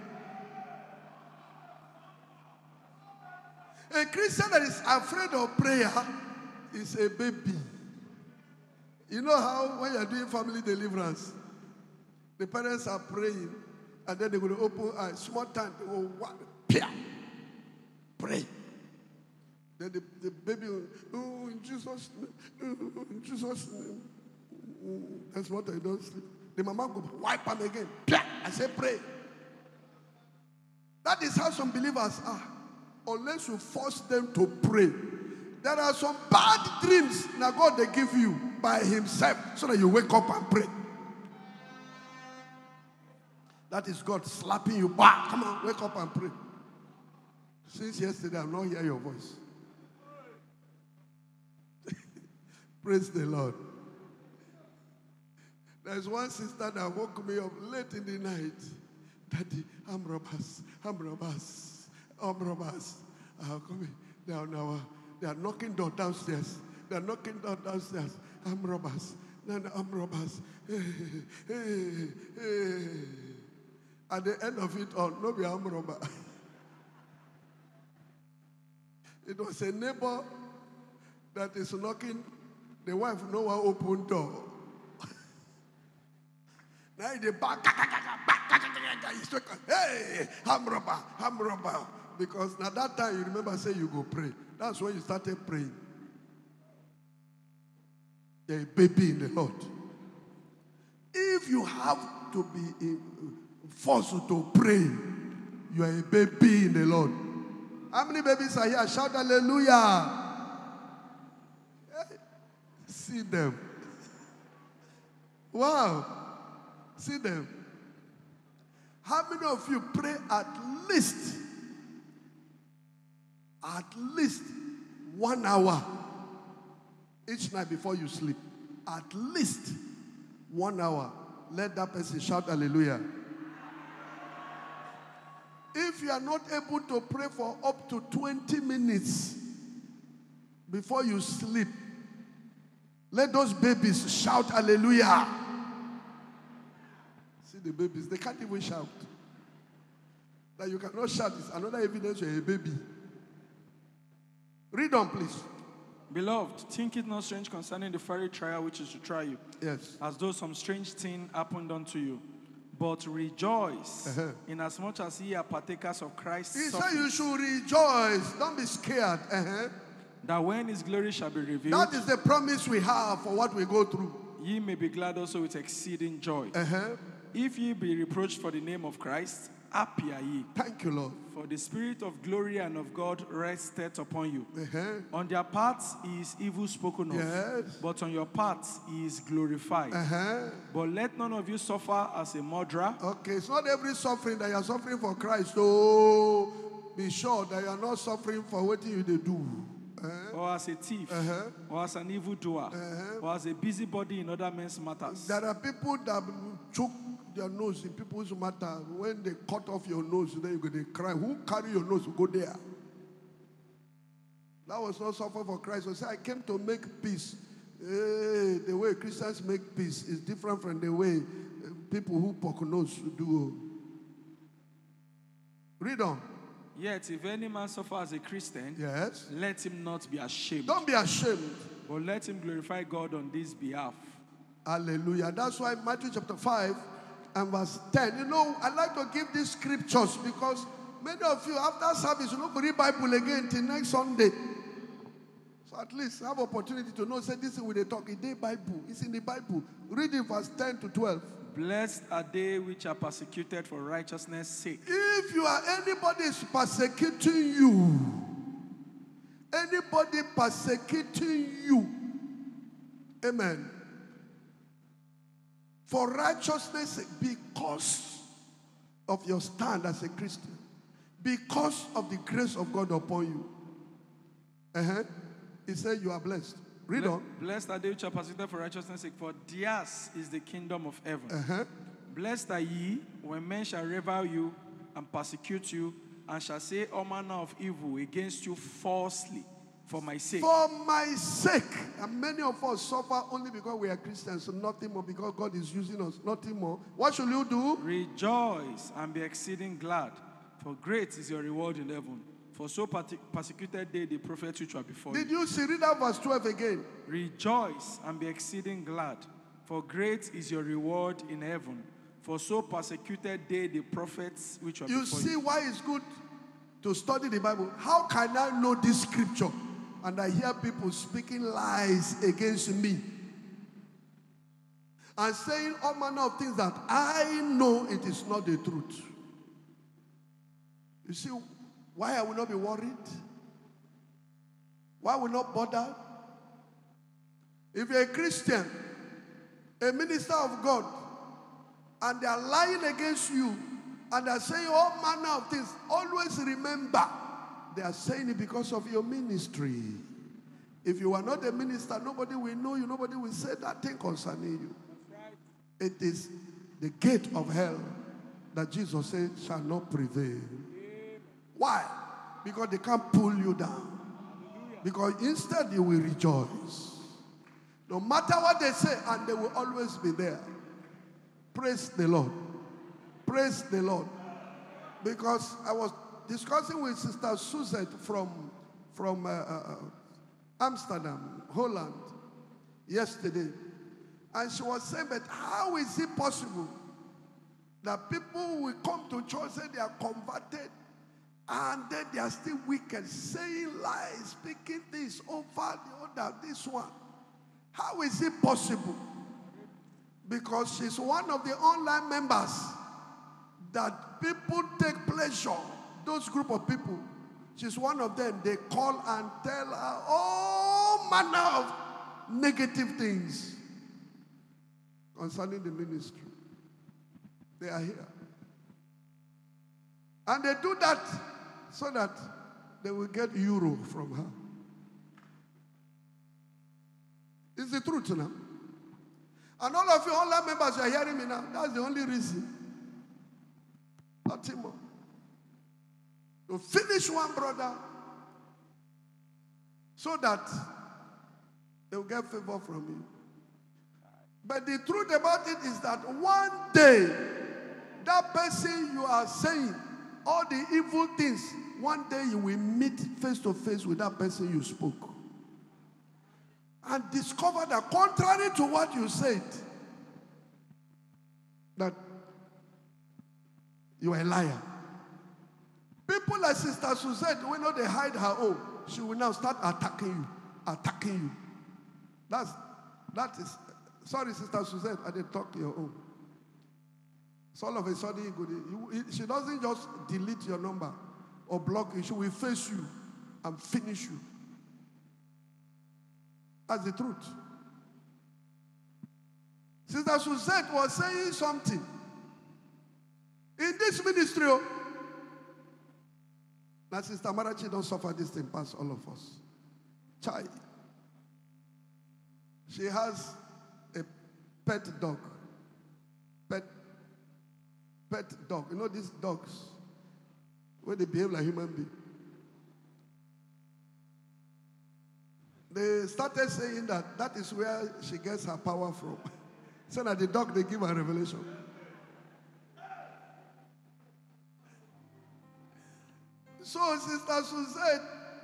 A Christian that is afraid of prayer is a baby. You know how when you're doing family deliverance, the parents are praying, and then they're going to open eyes. Small time, they will what? Pray. Then the, the baby will, oh, in Jesus' name, oh, in Jesus' name. That's what I don't sleep. The mama will wipe them again. I say pray. That is how some believers are. Unless you force them to pray. There are some bad dreams that God they give you by himself so that you wake up and pray. That is God slapping you back. Come on, wake up and pray. Since yesterday, I'm not hearing your voice. Praise the Lord. There's one sister that woke me up late in the night. Daddy, I'm robbers. I'm robbers. I'm robbers. I'm coming down now. They are knocking door downstairs. They are knocking door downstairs. I'm robbers. No, no, I'm robbers. Hey, hey, hey. At the end of it all, no be I'm robber. It was a neighbor that is knocking. The wife no one open door. Now in the back, hey, I'm robber, I'm robber. Because at that time you remember say you go pray. That's when you started praying. You're a baby in the Lord. If you have to be in, forced to pray, you are a baby in the Lord. How many babies are here? Shout hallelujah. Hey, see them. Wow. See them. How many of you pray at least, at least one hour each night before you sleep? At least one hour. Let that person shout hallelujah. If you are not able to pray for up to twenty minutes before you sleep, let those babies shout hallelujah. See the babies, they can't even shout. That you cannot shout is another evidence you're a baby. Read on, please. Beloved, think it not strange concerning the fiery trial which is to try you. Yes. As though some strange thing happened unto you. But rejoice, uh-huh. inasmuch as ye are partakers of Christ's He suffering. said you should rejoice. Don't be scared. Uh-huh. That when his glory shall be revealed, that is the promise we have for what we go through. Ye may be glad also with exceeding joy. Uh-huh. If ye be reproached for the name of Christ, happy are ye. Thank you, Lord. For the Spirit of glory and of God resteth upon you. Uh-huh. On their parts he is evil spoken of, yes. but on your parts he is glorified. Uh-huh. But let none of you suffer as a murderer. Okay, it's not every suffering that you are suffering for Christ. So be sure that you are not suffering for what you do. Uh-huh. Or as a thief, uh-huh. or as an evildoer, uh-huh. or as a busybody in other men's matters. There are people that choke their nose in people's matter. When they cut off your nose, then you go to cry. Who carry your nose to go there? That was not suffer for Christ. So say, I came to make peace. Hey, the way Christians make peace is different from the way uh, people who poconos do. Read on. Yet, if any man suffer as a Christian, Yes. let him not be ashamed, Don't be ashamed. but let him glorify God on this behalf. Hallelujah. That's why Matthew chapter five and verse ten. You know, I like to give these scriptures because many of you, after service, you don't read Bible again till next Sunday. So at least have opportunity to know, say this is with the talk. It's the Bible. It's in the Bible. Read it verse ten to twelve. Blessed are they which are persecuted for righteousness' sake. If you are anybody is persecuting you, anybody persecuting you, amen, for righteousness' sake, because of your stand as a Christian, because of the grace of God upon you, uh-huh, he said you are blessed. Read Ble- on. Blessed are they which are persecuted for righteousness' sake, for theirs is the kingdom of heaven. Uh-huh. Blessed are ye when men shall revile you and persecute you, and shall say all manner of evil against you falsely for my sake. For my sake. And many of us suffer only because we are Christians, so nothing more, because God is using us, nothing more. What should you do? Rejoice and be exceeding glad, for great is your reward in heaven. For so perse- persecuted they the prophets which were before Did you. you see? Read that verse twelve again. Rejoice and be exceeding glad, for great is your reward in heaven. For so persecuted they the prophets which were You before see you. why it's good to study the Bible. How can I know this scripture and I hear people speaking lies against me and saying all manner of things that I know it is not the truth? You see why I will not be worried? Why will not bother? If you're a Christian, a minister of God, and they are lying against you, and they are saying all manner of things, always remember, they are saying it because of your ministry. If you are not a minister, nobody will know you, nobody will say that thing concerning you. It is the gate of hell that Jesus said shall not prevail. Why? Because they can't pull you down. Because instead you will rejoice. No matter what they say, and they will always be there. Praise the Lord. Praise the Lord. Because I was discussing with Sister Suzette from, from uh, uh, Amsterdam, Holland, yesterday. And she was saying, but how is it possible that people will come to church, say they are converted, and then they are still wicked, saying lies, speaking this over the other, this one? How is it possible? Because she's one of the online members that people take pleasure, those group of people. She's one of them. They call and tell her all manner of negative things concerning the ministry. They are here. And they do that so that they will get euro from her. It's the truth now. And all of you online members, you are hearing me now. That's the only reason. Nothing more. To finish one brother so that they will get favor from you. But the truth about it is that one day, that person you are saying all the evil things, one day you will meet face to face with that person you spoke. And discover that contrary to what you said, that you are a liar. People like Sister Suzette, when they hide her own, she will now start attacking you, attacking you. That's, that is, sorry Sister Suzette, I didn't talk your own. So all of a sudden, you, you, she doesn't just delete your number or block you. She will face you and finish you. That's the truth. Sister Suzette was saying something. In this ministry, oh, now Sister Marachi don't suffer this thing past all of us. Child. She has a pet dog. Pet, pet dog. You know these dogs, where they behave like human beings. they started saying that that is where she gets her power from. So that the dog, they give her revelation. So Sister Sue said,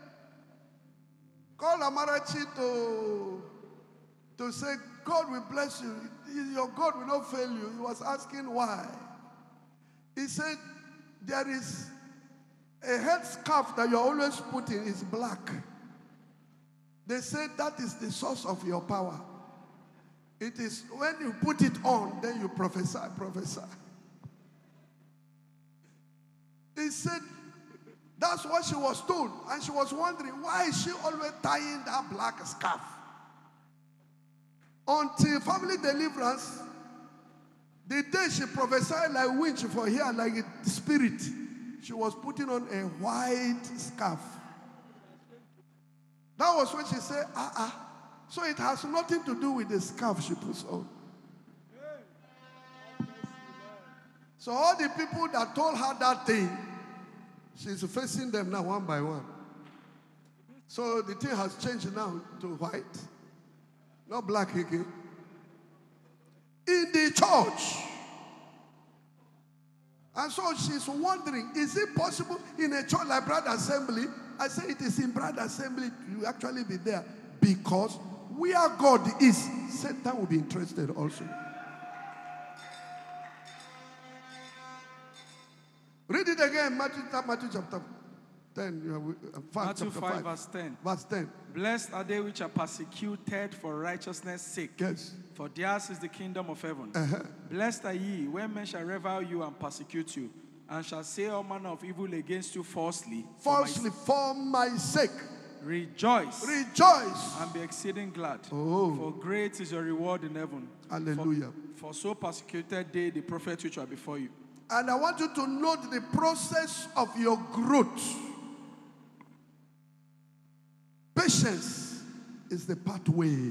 call Amarachi to, to say, God will bless you. Your God will not fail you. He was asking why. He said, there is a head scarf that you're always putting is black. They said that is the source of your power. It is when you put it on, then you prophesy, prophesy. He said, that's what she was told. And she was wondering, why is she always tying that black scarf? Until family deliverance, the day she prophesied like winch for here, like a spirit, she was putting on a white scarf. That was when she said, ah, ah. So it has nothing to do with the scarf she puts on. So all the people that told her that thing, she's facing them now one by one. So the thing has changed now to white. Not black again. In the church. And so she's wondering, is it possible in a church like Brad Assembly? I say it is in Brad Assembly to actually be there. Because where God is, Satan will be interested also. Read it again, Matthew, Matthew chapter ten. five, Matthew chapter five, five, verse ten. Verse ten. Blessed are they which are persecuted for righteousness' sake. Yes. For theirs is the kingdom of heaven. Uh-huh. Blessed are ye when men shall revile you and persecute you, and shall say all manner of evil against you falsely. Falsely for my, for my sake. Rejoice. Rejoice. And be exceeding glad. Oh. For great is your reward in heaven. Hallelujah. For, for so persecuted they the prophets which are before you. And I want you to note the process of your growth. Patience is the pathway.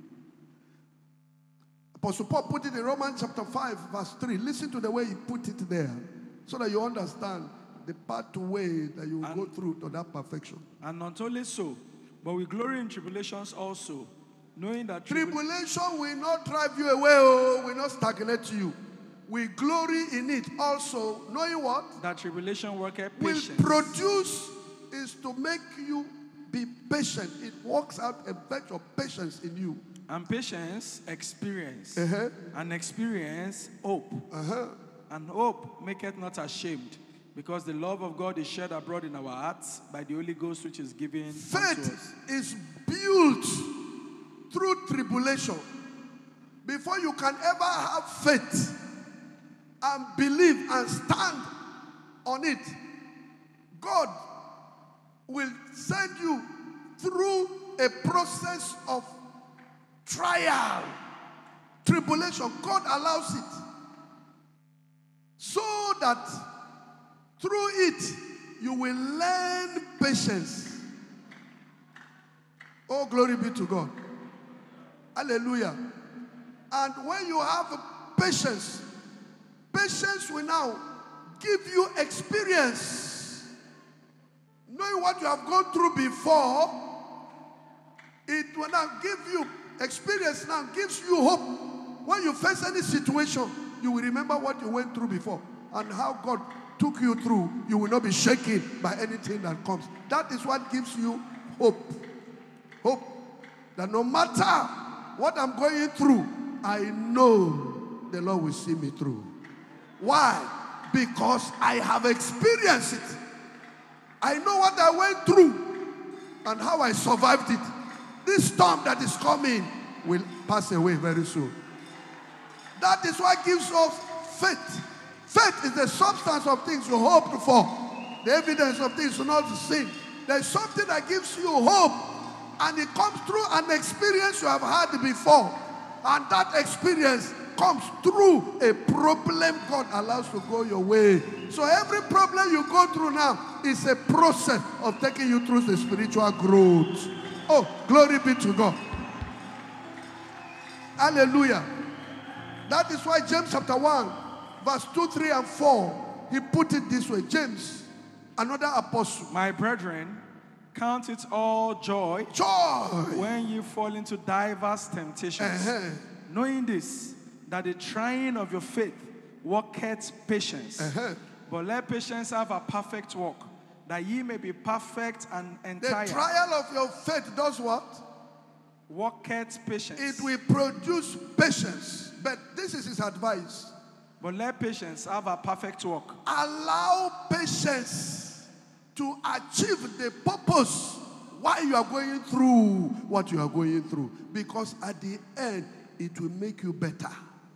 Apostle Paul put it in Romans chapter five, verse three. Listen to the way he put it there, so that you understand the pathway that you will and, go through to that perfection. And not only so, but we glory in tribulations also, knowing that tribulation will not drive you away, oh, will not stagnate you. We glory in it also, knowing what? That tribulation worketh patience. Will produce is to make you be patient. It works out a bit of patience in you. And patience, experience. Uh-huh. And experience, hope. Uh-huh. And hope maketh not ashamed, because the love of God is shed abroad in our hearts by the Holy Ghost which is given Faith unto us. is built through tribulation. Before you can ever have faith and believe and stand on it, God will send you through a process of trial, tribulation. God allows it so that through it you will learn patience. Oh, glory be to God. Hallelujah. And when you have patience, patience will now give you experience. Knowing what you have gone through before, it will now give you experience, now gives you hope. When you face any situation, you will remember what you went through before and how God took you through. You will not be shaken by anything that comes. That is what gives you hope. Hope that no matter what I'm going through, I know the Lord will see me through. Why? Because I have experienced it. I know what I went through and how I survived it. This storm that is coming will pass away very soon. That is what gives us faith. Faith is the substance of things you hoped for, the evidence of things not seen. There is something that gives you hope, and it comes through an experience you have had before. And that experience comes through a problem God allows to go your way. So every problem you go through now is a process of taking you through the spiritual growth. Oh, glory be to God. Hallelujah. That is why James chapter one, verse two, three, and four, he put it this way. James, another apostle. My brethren, Count it all joy Joy. when you fall into diverse temptations, Uh-huh. knowing this, that the trying of your faith worketh patience. Uh-huh. But let patience have a perfect work, that ye may be perfect and The entire. trial of your faith does what? Worketh patience. It will produce patience. But this is his advice. But let patience have a perfect work. Allow patience to achieve the purpose why you are going through what you are going through. Because at the end, it will make you better.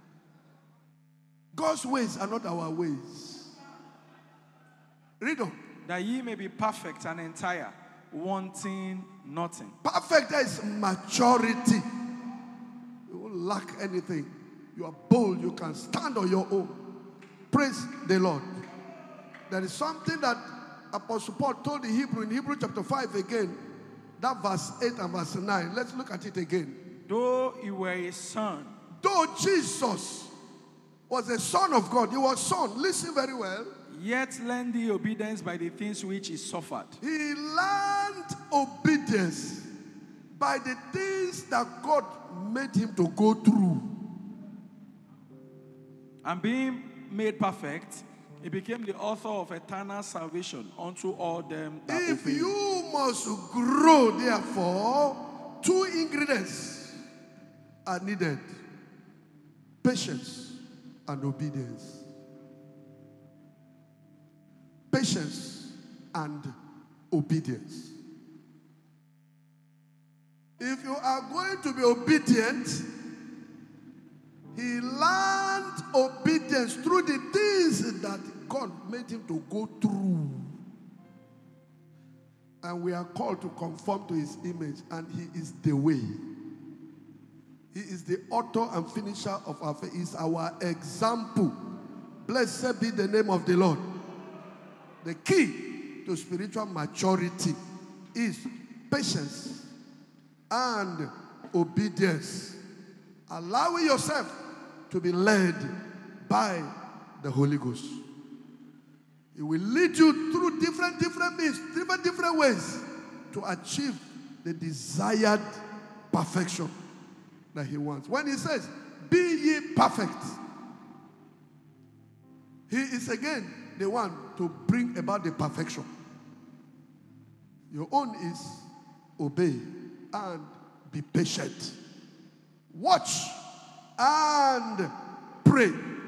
God's ways are not our ways. Read on. That ye may be perfect and entire, wanting nothing. Perfect is maturity. You won't lack anything. You are bold. You can stand on your own. Praise the Lord. There is something that Apostle Paul told the Hebrew in Hebrew chapter five again. That verse eight and verse nine. Let's look at it again. Though he were a son, Though Jesus was a son of God, he was son. Listen very well. yet learned the obedience by the things which he suffered. He learned obedience by the things that God made him to go through. And being made perfect, he became the author of eternal salvation unto all them that If obey. you must grow, therefore, two ingredients are needed: patience and obedience. Patience and obedience. If you are going to be obedient, he learned obedience through the things that God made him to go through. And we are called to conform to his image, and he is the way. He is the author and finisher of our faith. He is our example. Blessed be the name of the Lord. The key to spiritual maturity is patience and obedience. Allowing yourself to be led by the Holy Ghost. It will lead you through different, different means, different, different ways to achieve the desired perfection that he wants. When he says, be ye perfect, he is again the one to bring about the perfection. Your own is obey and be patient. Watch and pray.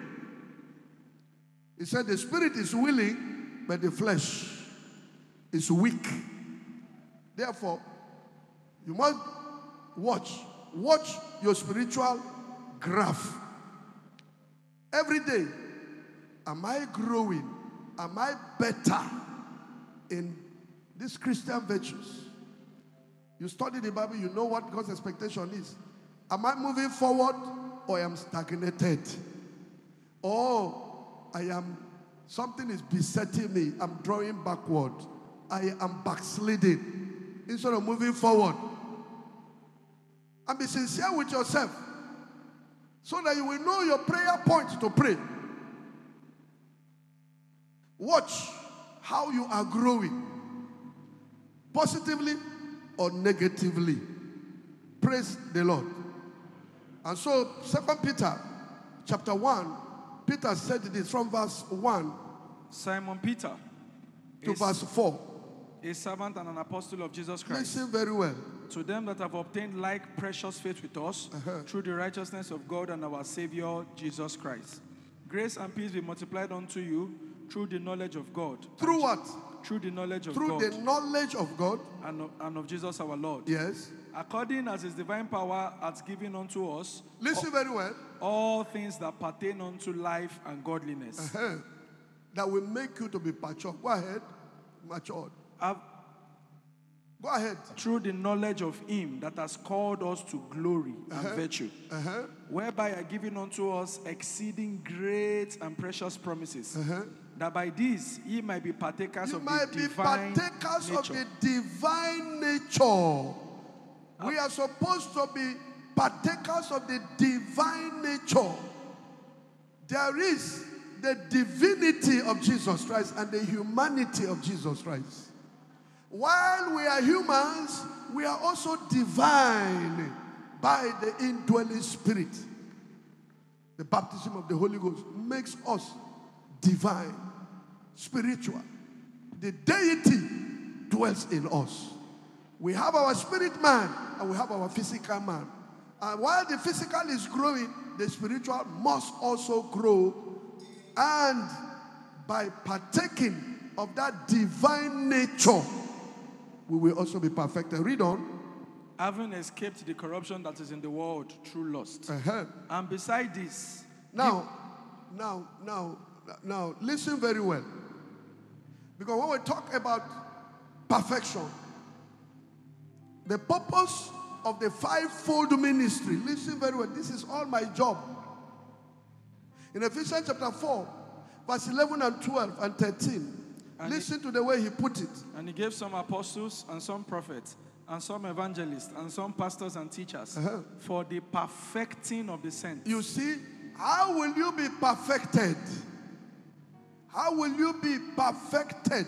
He said the spirit is willing, but the flesh is weak. Therefore, you must watch. Watch your spiritual graph. Every day, am I growing? Am I better in these Christian virtues? You study the Bible, you know what God's expectation is. Am I moving forward or I am stagnated? Or I am, something is besetting me. I'm drawing backward. I am backsliding instead of moving forward. And be sincere with yourself so that you will know your prayer point to pray. Watch how you are growing, positively or negatively. Praise the Lord. And so, Second Peter chapter one, Peter said this from verse one Simon Peter, to a, verse four. a servant and an apostle of Jesus Christ, Listen very well. to them that have obtained like precious faith with us, Uh-huh. through the righteousness of God and our Savior Jesus Christ. Grace and peace be multiplied unto you through the knowledge of God. Through what? Through the knowledge of Through God the knowledge of God. and of, and of Jesus our Lord. Yes. According as his divine power hath given unto us Listen very well. all things that pertain unto life and godliness. Uh-huh. That will make you to be mature. Go ahead. Matured. Have- Go ahead. through the knowledge of him that has called us to glory and virtue, Uh-huh. whereby are given unto us exceeding great and precious promises, Uh-huh. that by these ye might be partakers You of might the be divine partakers of nature. the divine nature. We are supposed to be partakers of the divine nature. There is the divinity of Jesus Christ and the humanity of Jesus Christ. while we are humans, we are also divine by the indwelling Spirit. The baptism of the Holy Ghost makes us divine, spiritual. The deity dwells in us. We have our spirit man and we have our physical man. And while the physical is growing, the spiritual must also grow. And by partaking of that divine nature, we will also be perfected. Read on. Having escaped the corruption that is in the world through lust. Uh-huh. And beside this... Now, now, now, now, listen very well. Because when we talk about perfection, the purpose of the fivefold ministry, listen very well, this is all my job. In Ephesians chapter four, verse eleven and twelve and thirteen, and listen he, to the way he put it. And he gave some apostles and some prophets and some evangelists and some pastors and teachers uh-huh. for the perfecting of the saints. You see, how will you be perfected? How will you be perfected?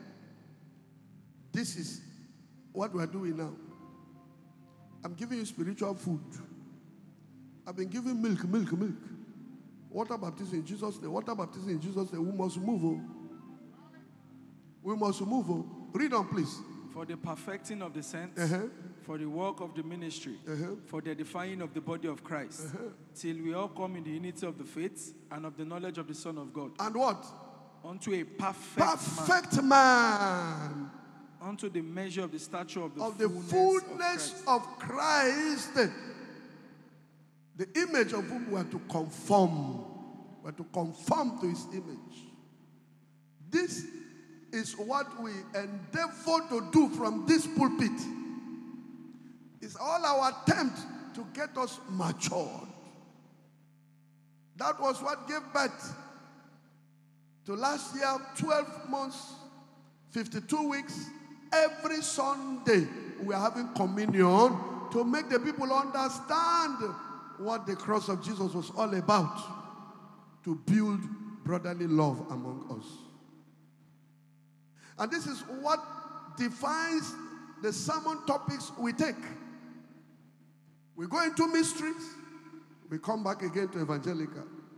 This is what we are doing now. I'm giving you spiritual food. I've been giving milk, milk, milk. Water baptism in Jesus' name. Water baptism in Jesus' name. We must move on. We must move on. Read on, please. For the perfecting of the saints, uh-huh. for the work of the ministry, uh-huh. for the edifying of the body of Christ, uh-huh. till we all come in the unity of the faith and of the knowledge of the Son of God. And what? Unto a perfect, perfect man. man. Unto the measure of the stature of the of fullness, the fullness of Christ. of Christ. The image of whom we are to conform. We are to conform to his image. This is what we endeavor to do from this pulpit. It's all our attempt to get us matured. That was what gave birth to last year, twelve months, fifty-two weeks. Every Sunday, we are having communion to make the people understand what the cross of Jesus was all about, to build brotherly love among us. And this is what defines the sermon topics we take. We go into mysteries, we come back again to evangelical.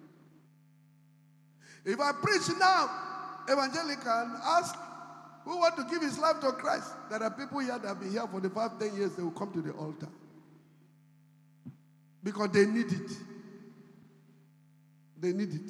If I preach now evangelical and ask who want to give his life to Christ, there are people here that have been here for the past ten years, they will come to the altar. Because they need it. They need it.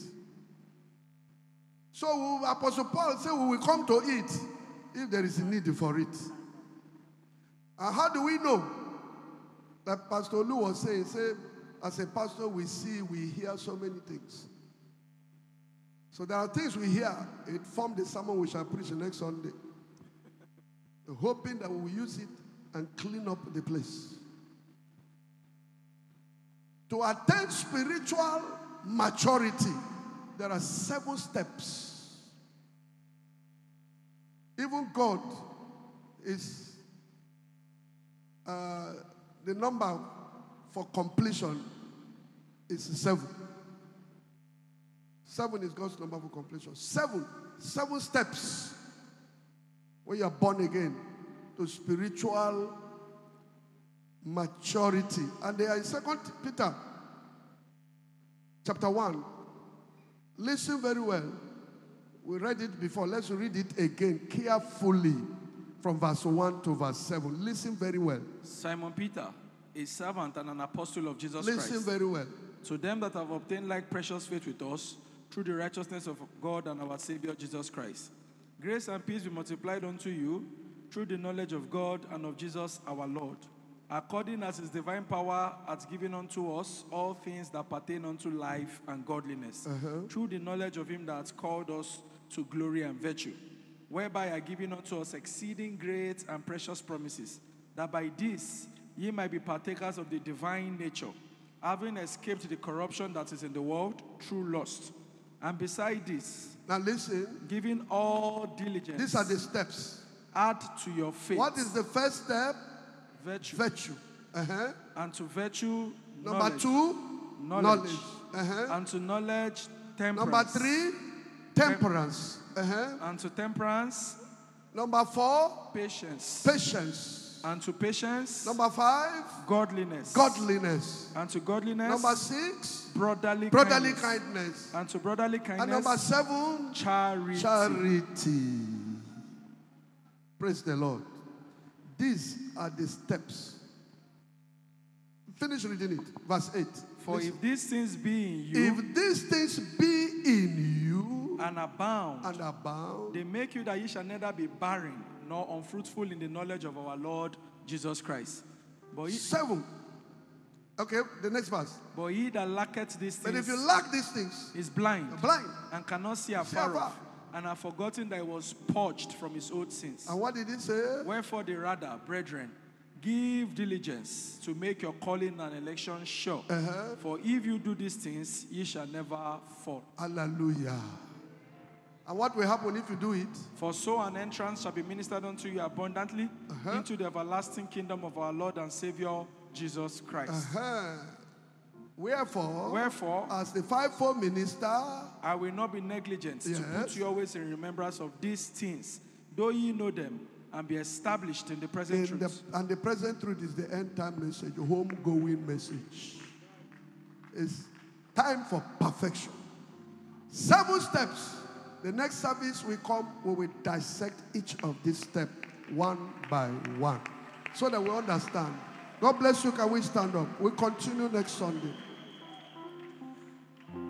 So Apostle Paul said we will come to it if there is a need for it. And how do we know? That Pastor Lou was saying, say, as a pastor we see, we hear so many things. So there are things we hear, it formed the sermon we shall preach the next Sunday. Hoping that we will use it and clean up the place. To attain spiritual maturity, there are seven steps. Even God is uh, the number for completion is seven. Seven is God's number for completion. Seven. Seven steps. When you are born again to spiritual maturity. And they are in Second Peter chapter one. Listen very well. We read it before. Let's read it again carefully from verse one to verse seven. Listen very well. Simon Peter, a servant and an apostle of Jesus Listen Christ. Listen very well. To them that have obtained like precious faith with us through the righteousness of God and our Savior Jesus Christ. Grace and peace be multiplied unto you through the knowledge of God and of Jesus our Lord, according as his divine power hath given unto us all things that pertain unto life and godliness, uh-huh. through the knowledge of him that hath called us to glory and virtue, whereby are given unto us exceeding great and precious promises, that by this ye might be partakers of the divine nature, having escaped the corruption that is in the world through lust. And beside this, now listen, giving all diligence, these are the steps. Add to your faith. What is the first step? Virtue. Virtue. Uh-huh. And to virtue, number knowledge. two, knowledge. knowledge. Uh-huh. And to knowledge, temperance. Number three, temperance. Uh-huh. And to temperance, Number four, patience. patience. And to patience, Number five, godliness. godliness. And to godliness, Number six, brotherly, brotherly kindness. kindness. And to brotherly kindness, And number seven, charity. charity. Praise the Lord. These are the steps. Finish reading it. Verse eight. For Listen. if these things be in you, If these things be in you and abound, and abound, they make you that ye shall neither be barren nor unfruitful in the knowledge of our Lord Jesus Christ. But ye, seven. Okay, the next verse. but he that lacketh these But if things you lack these things, is blind, you're blind. and cannot see See afar afar. off, and have forgotten that he was purged from his old sins. And what did he say? Wherefore the rather, brethren, give diligence to make your calling and election sure. Uh-huh. For if you do these things, ye shall never fall. Hallelujah. And what will happen if you do it? For so an entrance shall be ministered unto you abundantly Uh-huh. into the everlasting kingdom of our Lord and Savior Jesus Christ. Uh-huh. Wherefore, Wherefore, as the fivefold minister, I will not be negligent to Yes. put you always in remembrance of these things, though ye know them, and be established in the present in the, truth. and the present truth is the end time message, home-going message. It's time for perfection. Seven steps. The next service we come, we will dissect each of these steps one by one so that we understand. God bless you. Can we stand up? We'll continue next Sunday.